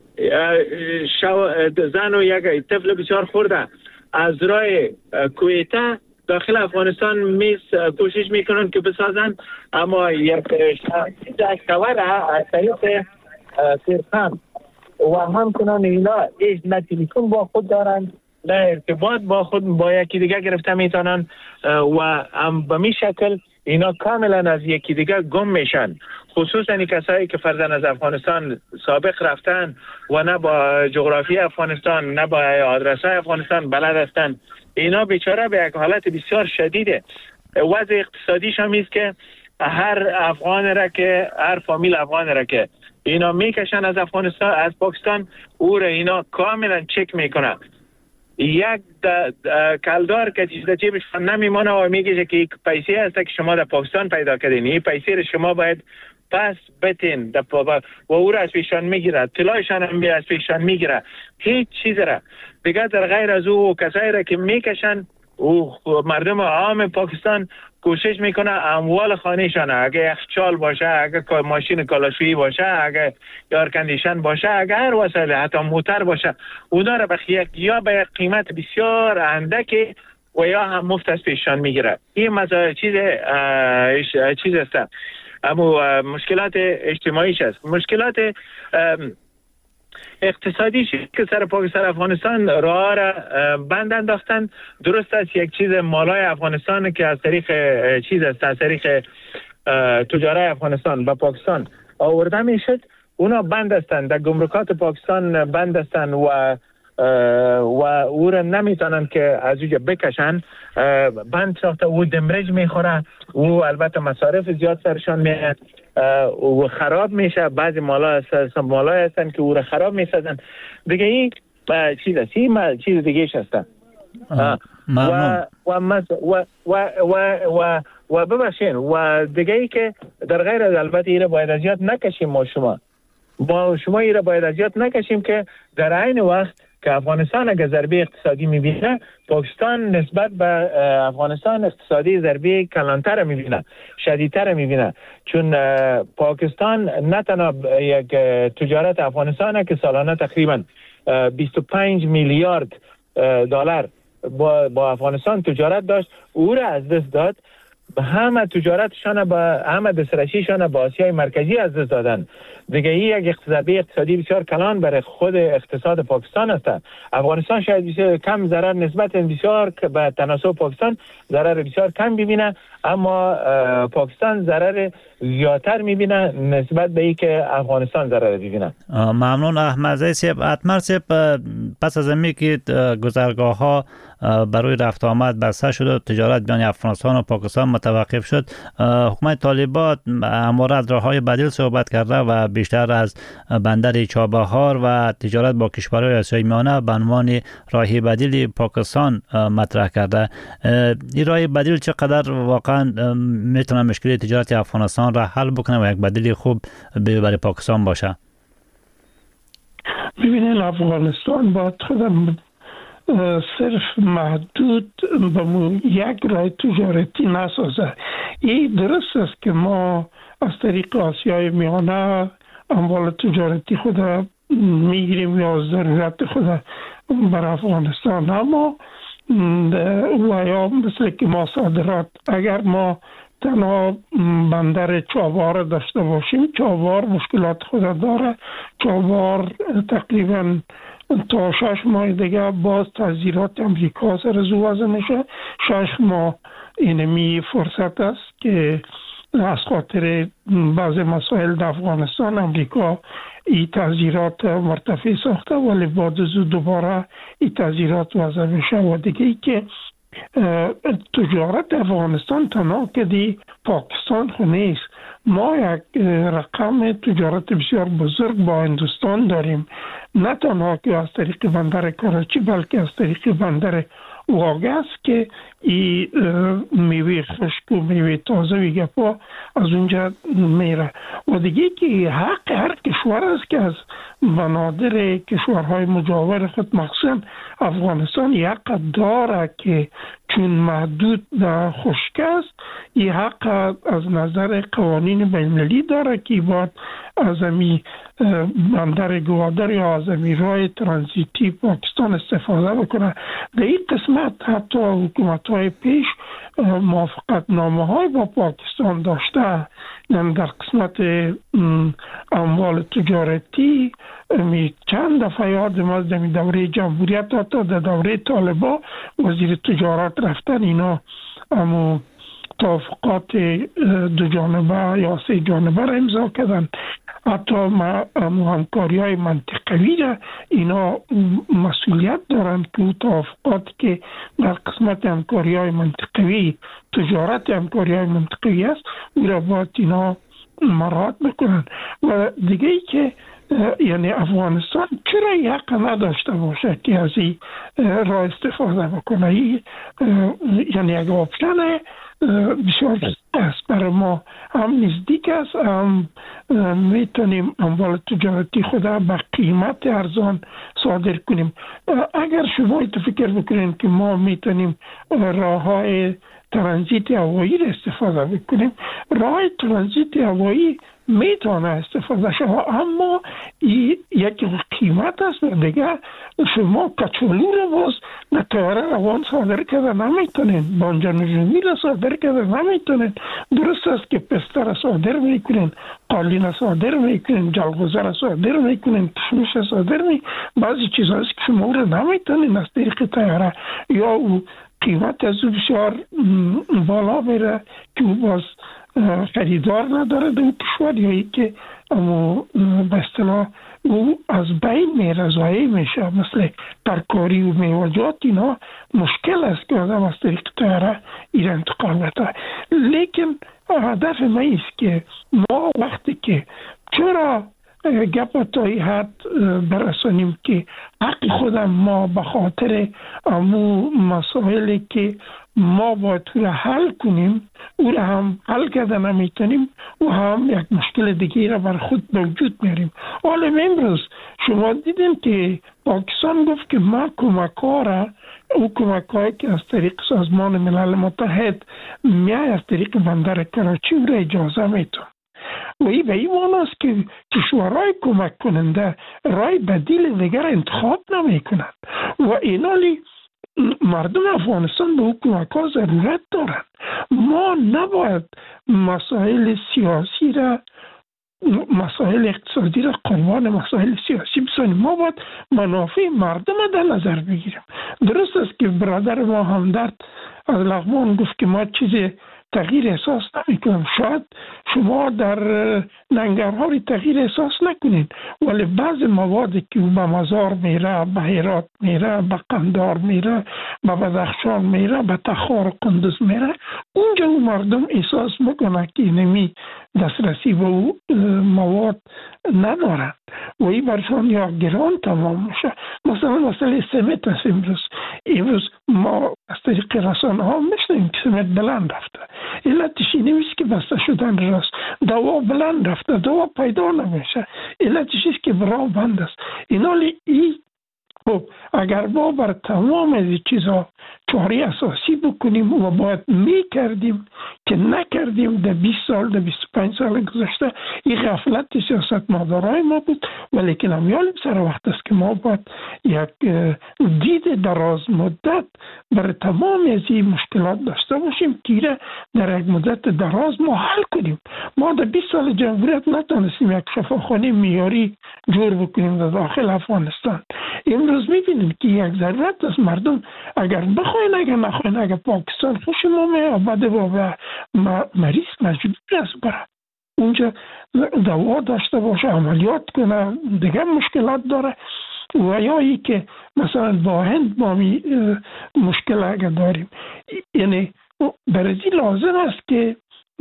شو... زن و یک طفل بسیار خورده از راه کویته داخل افغانستان میز کوشش میکنن که بسازن، اما یک شوهر از طریق ترخم و همکنان اینا ایش نه تلفن با خود دارن نه ارتباط با خود با یکی دیگه گرفته میتونن و به می شکل اینا کاملا از یکی دیگه گم میشن، خصوصا کسایی که فرزن از افغانستان سابق رفتن و نه با جغرافی افغانستان نه با آدرس افغانستان بلد هستن. اینا بیچاره به یک حالت بسیار شدیده. وضع اقتصادیش هم است که هر افغان را که هر فامیل افغان را که اینا میکشن از افغانستان از پاکستان او را اینا کاملا چک میکنن. یک کلدار که در جیبش نمیمانه و میگه که پیسه هست که شما در پاکستان پیدا کردین، این پیسه را شما باید پس بتین و او را از پیشان میگیره، طلایشان هم از پیشان میگیره، هیچ چیز را دیگه در غیر از او کسایی را که میکشن و مردم عام پاکستان کوشش میکنه اموال خانهشان، اگه یخچال باشه، اگه ماشین کالاشویی باشه، اگه ایار کندیشن باشه، اگه هر وسیله حتی موتر باشه، اونا را به یا به یک قیمت بسیار اندک و یا هم مفت از پیشان میگیره. این مثلا چیز چیز است. اما مشکلات اجتماعیش است. مشکلات اقتصادی که سر پاکستان افغانستان راه را بند انداختن. درست است یک چیز مالای افغانستان که از طریق چیز است از طریق تجاره افغانستان و پاکستان آورده میشد، اونا بند هستند در گمرکات پاکستان بند هستند و و او را نمیتونن که از اونجا بکشن، بند ساخته و دمرج میخوره و البته مصارف زیاد سرشان میاد و خراب میشه. بعضی مالا هستن مالای هستن که او را خراب میسازن دیگه. این چیز است، این چیز دیگه هستن و و و و و و ببخشین و دیگه ای که در غیر از البته ایره باید ازیاد نکشیم، ما شما با شما ایره باید ازیاد نکشیم که در عین وقت که افغانستان اگر ضربه اقتصادی میبینه، پاکستان نسبت به افغانستان اقتصادی ضربه کلانتر میبینه، شدیدتر میبینه، چون پاکستان نه تنها یک تجارت افغانستانه که سالانه تقریبا بیست و پنج میلیارد دلار با, با افغانستان تجارت داشت، او را از دست داد همه تجارتشان با همه دسترسیشان با آسیای مرکزی از دست دادن. دیگه این یک اقتصادی اقتصادی بسیار کلان برای خود اقتصاد پاکستان است. افغانستان شاید بسیار کم ضرر نسبت بسیار به تناسب پاکستان ضرر بسیار کم ببینه، اما پاکستان ضرر زیادتر میبینه نسبت به اینکه افغانستان ضرر ببینه. ممنون احمد صاحب. اتمر صاحب، پس از اینکه که گذرگاه ها برای رفت آمد بسته شد و تجارت بین افغانستان و پاکستان متوقف شد، حکومت طالبان همواره از راههای بدیل صحبت کرده و بیشتر از بندر چابهار و تجارت با کشورهای آسیای میانه به عنوان راه بدیل پاکستان مطرح کرده. این راه بدیل چقدر واقعا میتونه مشکل تجارت افغانستان را حل بکنه و یک بدیل خوب برای پاکستان باشه؟ ببینید، افغانستان باید خودم صرف محدود به یک راه تجارتی نسازه. این درست است که ما از طریق آسیای میانه اموال تجارتی خود میگیریم یا ضرورت خود بر افغانستان، اما و یا مثل که ما صادرات، اگر ما تنها بندر چابهار داشته باشیم، چابهار مشکلات خود داره. چابهار تقریبا تا شش ماه دیگه باز تحذیرات امریکا سر زو وضع میشه. شش ماه اینمی فرصت است که از خاطر بعض مسائل در افغانستان امریکا این تحذیرات مرتفع ساخته، ولی بعد از دوباره این تحذیرات وضع میشه. و دیگه ای که تجارت افغانستان تنها که دی پاکستان خو نیست، ما یک رقم تجارت بسیار بزرگ با هندوستان داریم، نه تنها که از طریق بندر کراچی بلکه از طریق بندر واگس که این میوه خشک و میوه تازه و گپا از اونجا میره. و دیگه که حق هر کشور است که از بنادر کشورهای مجاور خود مخصوصا افغانستان یک حق داره که چون محدود در خشک است، این حق از نظر قوانین بین‌المللی داره که باید از امی بندر گوادر یا از امی راه ترانزیتی پاکستان استفاده بکنه. در این قسمت حتی حکومت‌های پیش موافقت نامه های با پاکستان داشته، یعنی در قسمت اموال تجارتی می چند دفعه یادم از در دوره جمهوریت حتی در دوره طالبان وزیر تجارت رفتن اینا اما توافقات دو جانبه یا سه جانبه را امضا کردن. حتی همکاری های منطقوی را اینا مسئولیت دارند که توافقات که در قسمت همکاری های منطقوی تجارت همکاری های منطقوی است او را باید اینا مراعات بکنن. و دیگه ای که یعنی افغانستان چرا یک حق نداشته باشه که از این راه استفاده بکنه؟ یعنی یک آپشن بسیار است برای ما، هم نزدیک است، هم میتونیم اموال تجارتی خود به قیمت ارزان صادر کنیم. اگر شما فکر بکنین که ما میتونیم راه های ترانزیت هوایی را استفاده بکنیم، راه ترانزیت هوایی میتونه استفاده شود، اما یک قیمت است. دیگه شما کچولو رو باز نتاره روان صادر کرده نمیتونین، بانجان جنگی رو صادر کرده نمیتونین. درست است که پسته رو صادر میکنین، قالین رو صادر میکنین، جلغوزه رو صادر میکنین، کشمش رو صادر میکنین، بعضی چیزا است که شما رو نمیتونین از طریق طیاره، یا او قیمت از او بسیار بالا میره که باز خریدار نداره در کشور، یا ای که به اصطلاح او از بین میره، ضایع میشه. مثل ترکاری و میوجات اینا مشکل است که آدم از طریق طیاره ایره انتقال بده. لیکن هدف ما است که ما وقتی که چرا گپ تا این حد برسانیم که حق خودم ما به خاطر امو مسائلی که ما باید رو حل کنیم او را هم حل کرده نمیتونیم و هم یک مشکل دیگه را بر خود به وجود میاریم. حالا امروز شما دیدیم که پاکستان گفت که ما کمک‌ها را، او کمک‌هایی که از طریق سازمان ملل متحد میای از طریق بندر کراچی او را اجازه میتون. و این به این معناست که کشورهای کمک کننده رای بدیل دیگر انتخاب نمی کنند و اینالی مردم افغانستان به حکومت ها ضرورت دارند. ما ما نباید مسائل سیاسی را مسائل اقتصادی را قربان مسائل سیاسی بسازیم. ما باید منافع مردم در نظر بگیریم. درست است که برادر ما همدرد از لغمان گفت که ما چیز تغییر احساس نمیکنم. شاید شما در ننگرهار تغییر احساس نکنید، ولی بعض موادی که به مزار میره، به هرات میره، به قندار میره، به بدخشان میره، به تخار و قندوز میره، اونجا اون مردم احساس میکنه که نمی دسترسی به او مواد ندارن و این برشان یا گران تمام میشه. مثلا مسئله سمت است. امروز امروز ما از طریق رسانه ها میشنیم که سمت بلند رفته. علتش این نیست که بسته شدن راست، دوا بلند رفته، دوا پیدا نمیشه. علتش است که برای بند است. اینالی ای خب اگر ما بر تمام از چیزها چاره اساسی بکنیم و باید میکردیم که نکردیم در بیست سال در بیست و پنج سال گذشته، این غفلت سیاست مدارای ما بود. ولیکن همیال سر وقت است که ما باید یک دید دراز مدت بر تمام از این مشکلات داشته باشیم که در یک مدت دراز ما حل کنیم. ما در بیست سال جمهوریت نتونستیم یک شفاخانه معیاری جور بکنیم در داخل افغانستان. امروز میبینیم که یک ضرورت است مردم اگر بخواین اگر نخواین اگر پاکستان خوش ما آباده با مریض مجبور است بره اونجا دوا داشته باشه، عملیات کنه، دیگه مشکلات داره. و یا ای که مثلا با هند با می مشکل اگر داریم، یعنی برای لازم است که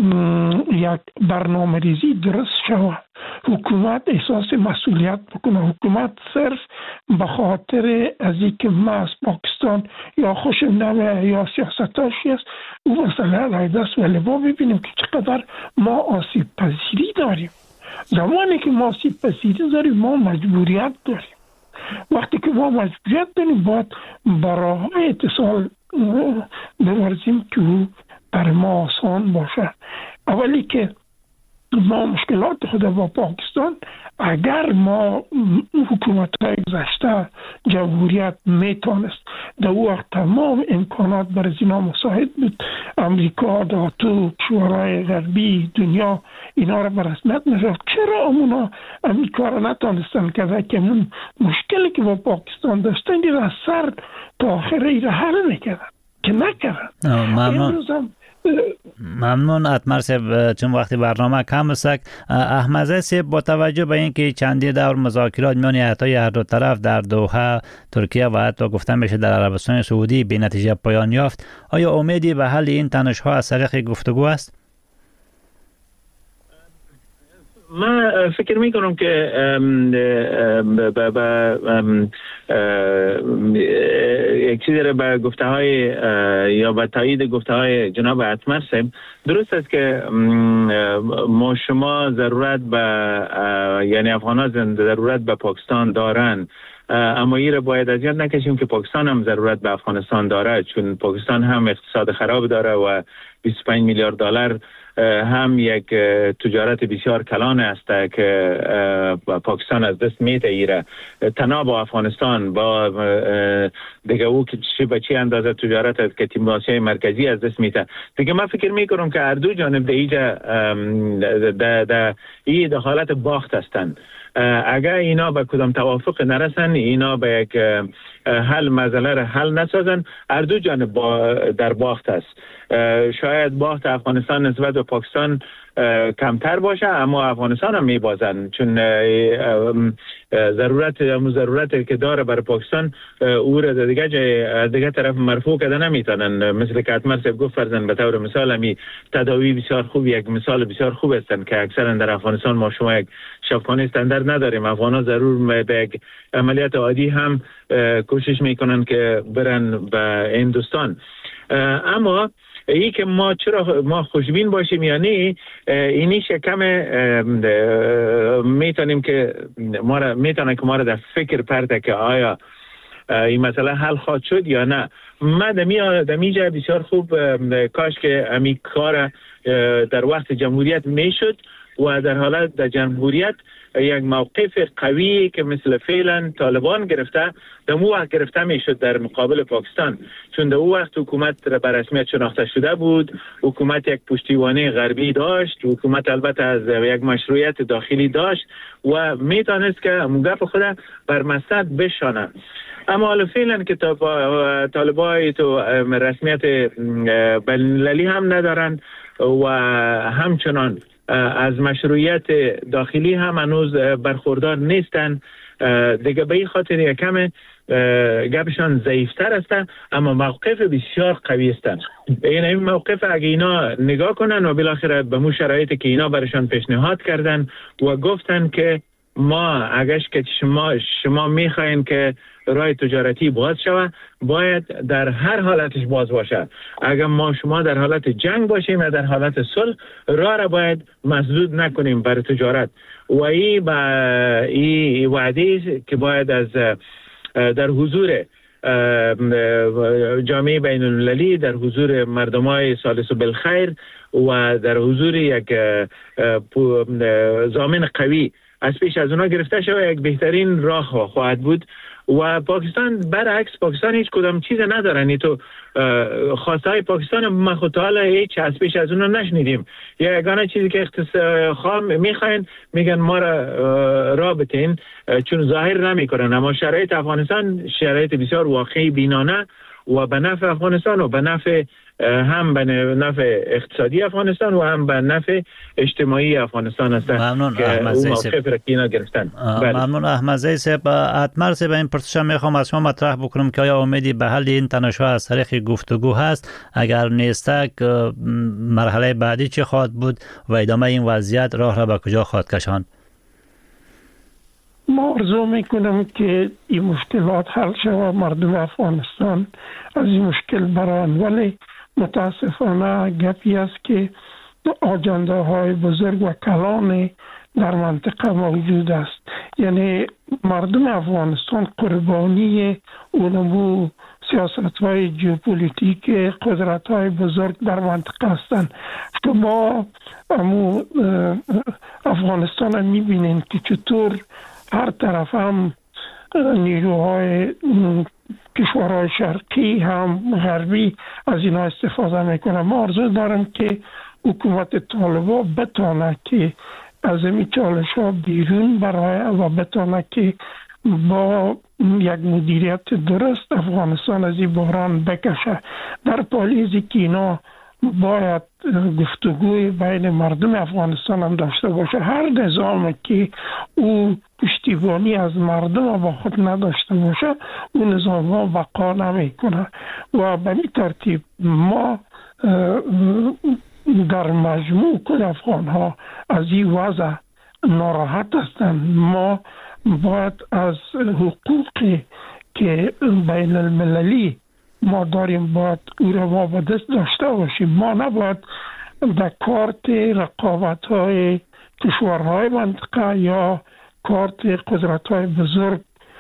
یک برنامه ریزی درست شود. حکومت احساس مسئولیت بکنه. حکومت صرف به خاطر از اینکه ما از پاکستان یا خوشم نمیاد یا سیاستاشی است او مسئله علیه است. ولی ما ببینیم که چقدر ما آسیب پذیری داریم. زمانی که ما آسیب پذیری داریم ما مجبوریت داریم. وقتی که ما مجبوریت داریم باید برای اتصال بورزیم که برای ما آسان باشه. اولی که ما مشکلات خود با پاکستان اگر ما حکومت های گذشته جمهوریت میتونست در وقت تمام امکانات برای اینا مساعد بود، امریکا، داتو، شورای غربی، دنیا اینا را به رسمیت نشد، چرا امونا امریکا را نتونستن که که من مشکلی که با پاکستان داشتن این را سر تا آخر ای را حل میکردن که نکردن. ممنون ممنون اتمر صاحب. چون وقتی برنامه کم است، احمد صاحب با توجه به اینکه چندی دور مذاکرات میان ایالت‌های هر دو طرف در دوحه، ترکیه و حتی گفتن میشه در عربستان سعودی به نتیجه پایان یافت، آیا امیدی به حل این تنش‌ها از طریق گفتگو است؟ من فکر می کنم که یک چیزی را به گفته های یا به تایید گفته های جناب اتمر صاحب، درست است که ما شما ضرورت به یعنی افغان‌ها ضرورت به پاکستان دارن، اما این را باید از یاد نکشیم که پاکستان هم ضرورت به افغانستان داره، چون پاکستان هم اقتصاد خراب داره و بیست و پنج میلیارد دلار هم یک تجارت بسیار کلان است که پاکستان از دست میده. ایره تنها با افغانستان با دیگه او که چی به چی اندازه تجارت است که تیم آسیای مرکزی از دست میده دیگه. من فکر میکنم که هر دو جانب دیگه در در این حالت باخت هستند. اگر اینا به کدام توافق نرسن، اینا به یک حل مسئله را حل نسازن، هر دو جانب با در باخت است. شاید باخت افغانستان نسبت به پاکستان کمتر باشه، اما افغانستان هم میبازن، چون ضرورت هم ضرورت که داره برای پاکستان او را دیگه جای دیگه طرف مرفوع کردن نمیتونن. مثل که اتمر صاحب گفت فرزن به طور مثال همی تداوی بسیار خوب، یک مثال بسیار خوب هستن که اکثرا در افغانستان ما شما یک شفاخانه استاندارد نداریم. افغانا ضرور به یک عملیات عادی هم کوشش میکنن که برن به هندوستان. اما ای که ما چرا ما خوشبین باشیم یا نه، اینی کم میتونیم که ما را میتونه که ما را در فکر پرته که آیا این مسئله حل خواهد شد یا نه. من دمی دمی جا بسیار خوب کاش که امی کار در وقت جمهوریت میشد و در حالت در جمهوریت یک موقف قوی که مثل فعلا طالبان گرفته در مو وقت گرفته میشد در مقابل پاکستان، چون در او وقت حکومت به رسمیت شناخته شده بود، حکومت یک پشتیبانی غربی داشت، حکومت البته از یک مشروعیت داخلی داشت و میتونست که گپ خود بر مسند بشانه. اما حالا فعلا که طالبای تو رسمیت بین‌المللی هم ندارن و همچنان از مشروعیت داخلی هم هنوز برخوردار نیستن، دیگه به این خاطر یکم گپشان ضعیفتر هستن، اما موقف بسیار قوی هستن. این این موقف اگه اینا نگاه کنن و بالاخره به مو شرایطی که اینا برشان پیشنهاد کردن و گفتن که ما اگرش که شما شما میخواین که راه تجارتی باز شوه، باید در هر حالتش باز باشه. اگر ما شما در حالت جنگ باشیم یا در حالت صلح، راه را باید مسدود نکنیم برای تجارت. و این با این وعده که باید از در حضور جامعه بین المللی، در حضور مردمای سالس و بالخیر و در حضور یک ضامن قوی از پیش از اونا گرفته شده، یک بهترین راه خواهد بود. و پاکستان برعکس، پاکستان هیچ کدام چیز ندارن. تو خواسته های پاکستان ما خود حالا هیچ از پیش از اونا نشنیدیم. یا یگانه چیزی که اختصاص میخواین میگن ما را رابطین، چون ظاهر نمیکنن. اما شرایط افغانستان شرایط بسیار واقعی بینانه و به نفع افغانستان و به نفع هم به نفع اقتصادی افغانستان و هم به نفع اجتماعی افغانستان است. ممنون احمد زئی صاحب. ممنون احمد زئی صاحب. اتمر صاحب این پرسش میخوام از شما مطرح بکنم که آیا امیدی به حل این تنش‌ها از طریق گفتگو هست؟ اگر نیستک مرحله بعدی چه خواهد بود و ادامه این وضعیت راه را به کجا خواهد کشاند؟ ما آرزو میکنم که این مشکلات حل شود، مردم افغانستان از این مشکل بران، ولی متاسفانه گپی است که آجنده های بزرگ و کلان در منطقه موجود است. یعنی مردم افغانستان قربانی اونمو سیاست های جیوپولیتیک قدرت های بزرگ در منطقه هستند. شما امو افغانستان هم میبینین که چطور هر طرف هم نیروهای کشورهای شرقی هم غربی از اینا استفاده میکنه. ما آرزو دارم که حکومت طالبان بتونه که از این چالش ها بیرون برای و بتونه که با یک مدیریت درست افغانستان از این بحران بکشه. در پالیزی که اینا باید گفتگوی بین مردم افغانستان هم داشته باشه. هر نظام که او پشتیبانی از مردم با خود نداشته باشه، اون نظام ها بقا نمی کنه. و به این ترتیب ما در مجموع کل افغان ها از این وضع ناراحت هستند. ما باید از حقوقی که بین المللی ما داریم باید او را ما به دست داشته باشیم. ما نباید در کارت رقابت های کشورهای منطقه یا کارت قدرت های بزرگ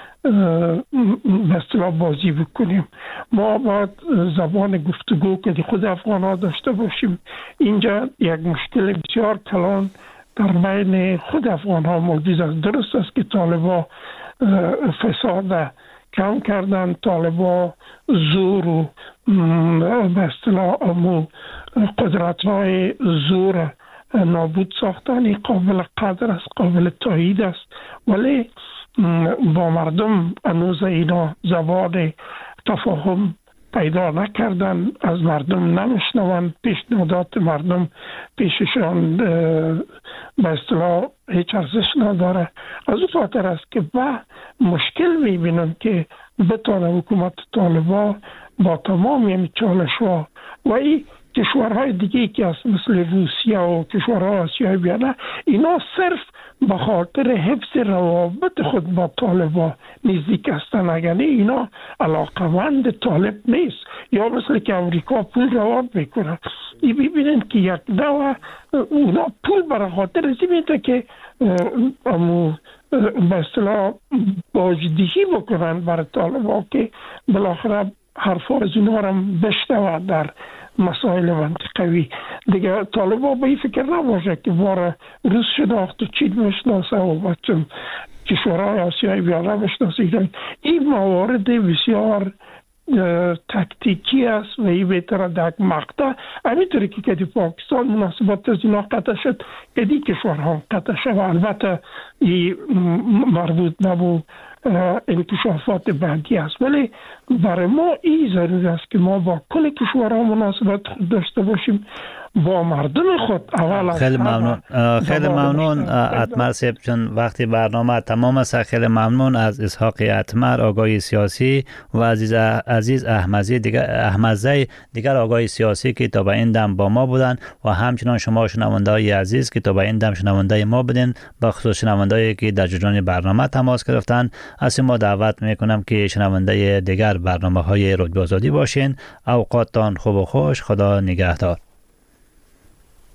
به اصطلاح بازی بکنیم. ما باید زبان گفتگو که خود افغان ها داشته باشیم. اینجا یک مشکل بسیار کلان در بین خود افغان ها موجود است. درست است که طالبا فساد کم کردن، طالبا زور و به اصطلاح قدرت های زور نابود ساختن. این قابل قدر است، قابل تایید است، ولی با مردم هنوز اینا زبان تفاهم پیدا نکردن، از مردم نمیشنوند، پیشنهادات مردم پیششان به اصطلاح هیچ ارزش نداره. از اون خاطر است که با مشکل میبینم که بتونه حکومت طالبان با تمام این چالش‌ها و این کشورهای دیگه که هست مثل روسیه و کشورهای آسیایی بیانه، اینا صرف به خاطر حفظ روابط خود با طالبان نزدیک هستن. اگر اینا علاقمند طالب نیست یا مثل که امریکا پول روان میکنه، این ببینن که یک نوع اونا پول برای خاطر ازی میده که امو به اصطلاح باجدهی بکنن برای طالبان که بالاخره حرفا از اونا هم بشنوه در مسائل منطقوی. دیگه طالبان به این فکر نباشه که باره روس شناخت و چین بشناسه و بچم کشورهای آسیایی بیاره بشناسه. این موارد بسیار تکتیکی است و این بهتر در مقطع همینطوری که که پاکستان مناسبت از اینا قطع شد که دی کشورها قطع شد و البته این مربوط نبود انکشافات بعدی است، ولی برای ما این ضروری است که ما با کل کشورها مناسبت داشته باشیم، با مردم خود اول. خیلی ممنون، خیلی ممنون اتمر صاحب، چون وقتی برنامه تمام است. خیلی ممنون از اسحاق اتمر، آگاهی سیاسی، و عزیز عزیز احمدی دیگر احمدزی دیگر آگاهی سیاسی که تا به این دم با ما بودن، و همچنان شما شنونده‌های عزیز که تا به این دم شنونده ما بودین، به خصوص شنونده‌ای که در جریان برنامه تماس گرفتن. از ما دعوت میکنم که شنونده دیگر برنامه‌های رادیو آزادی باشین. اوقاتتان خوب و خوش. خدا نگهدار.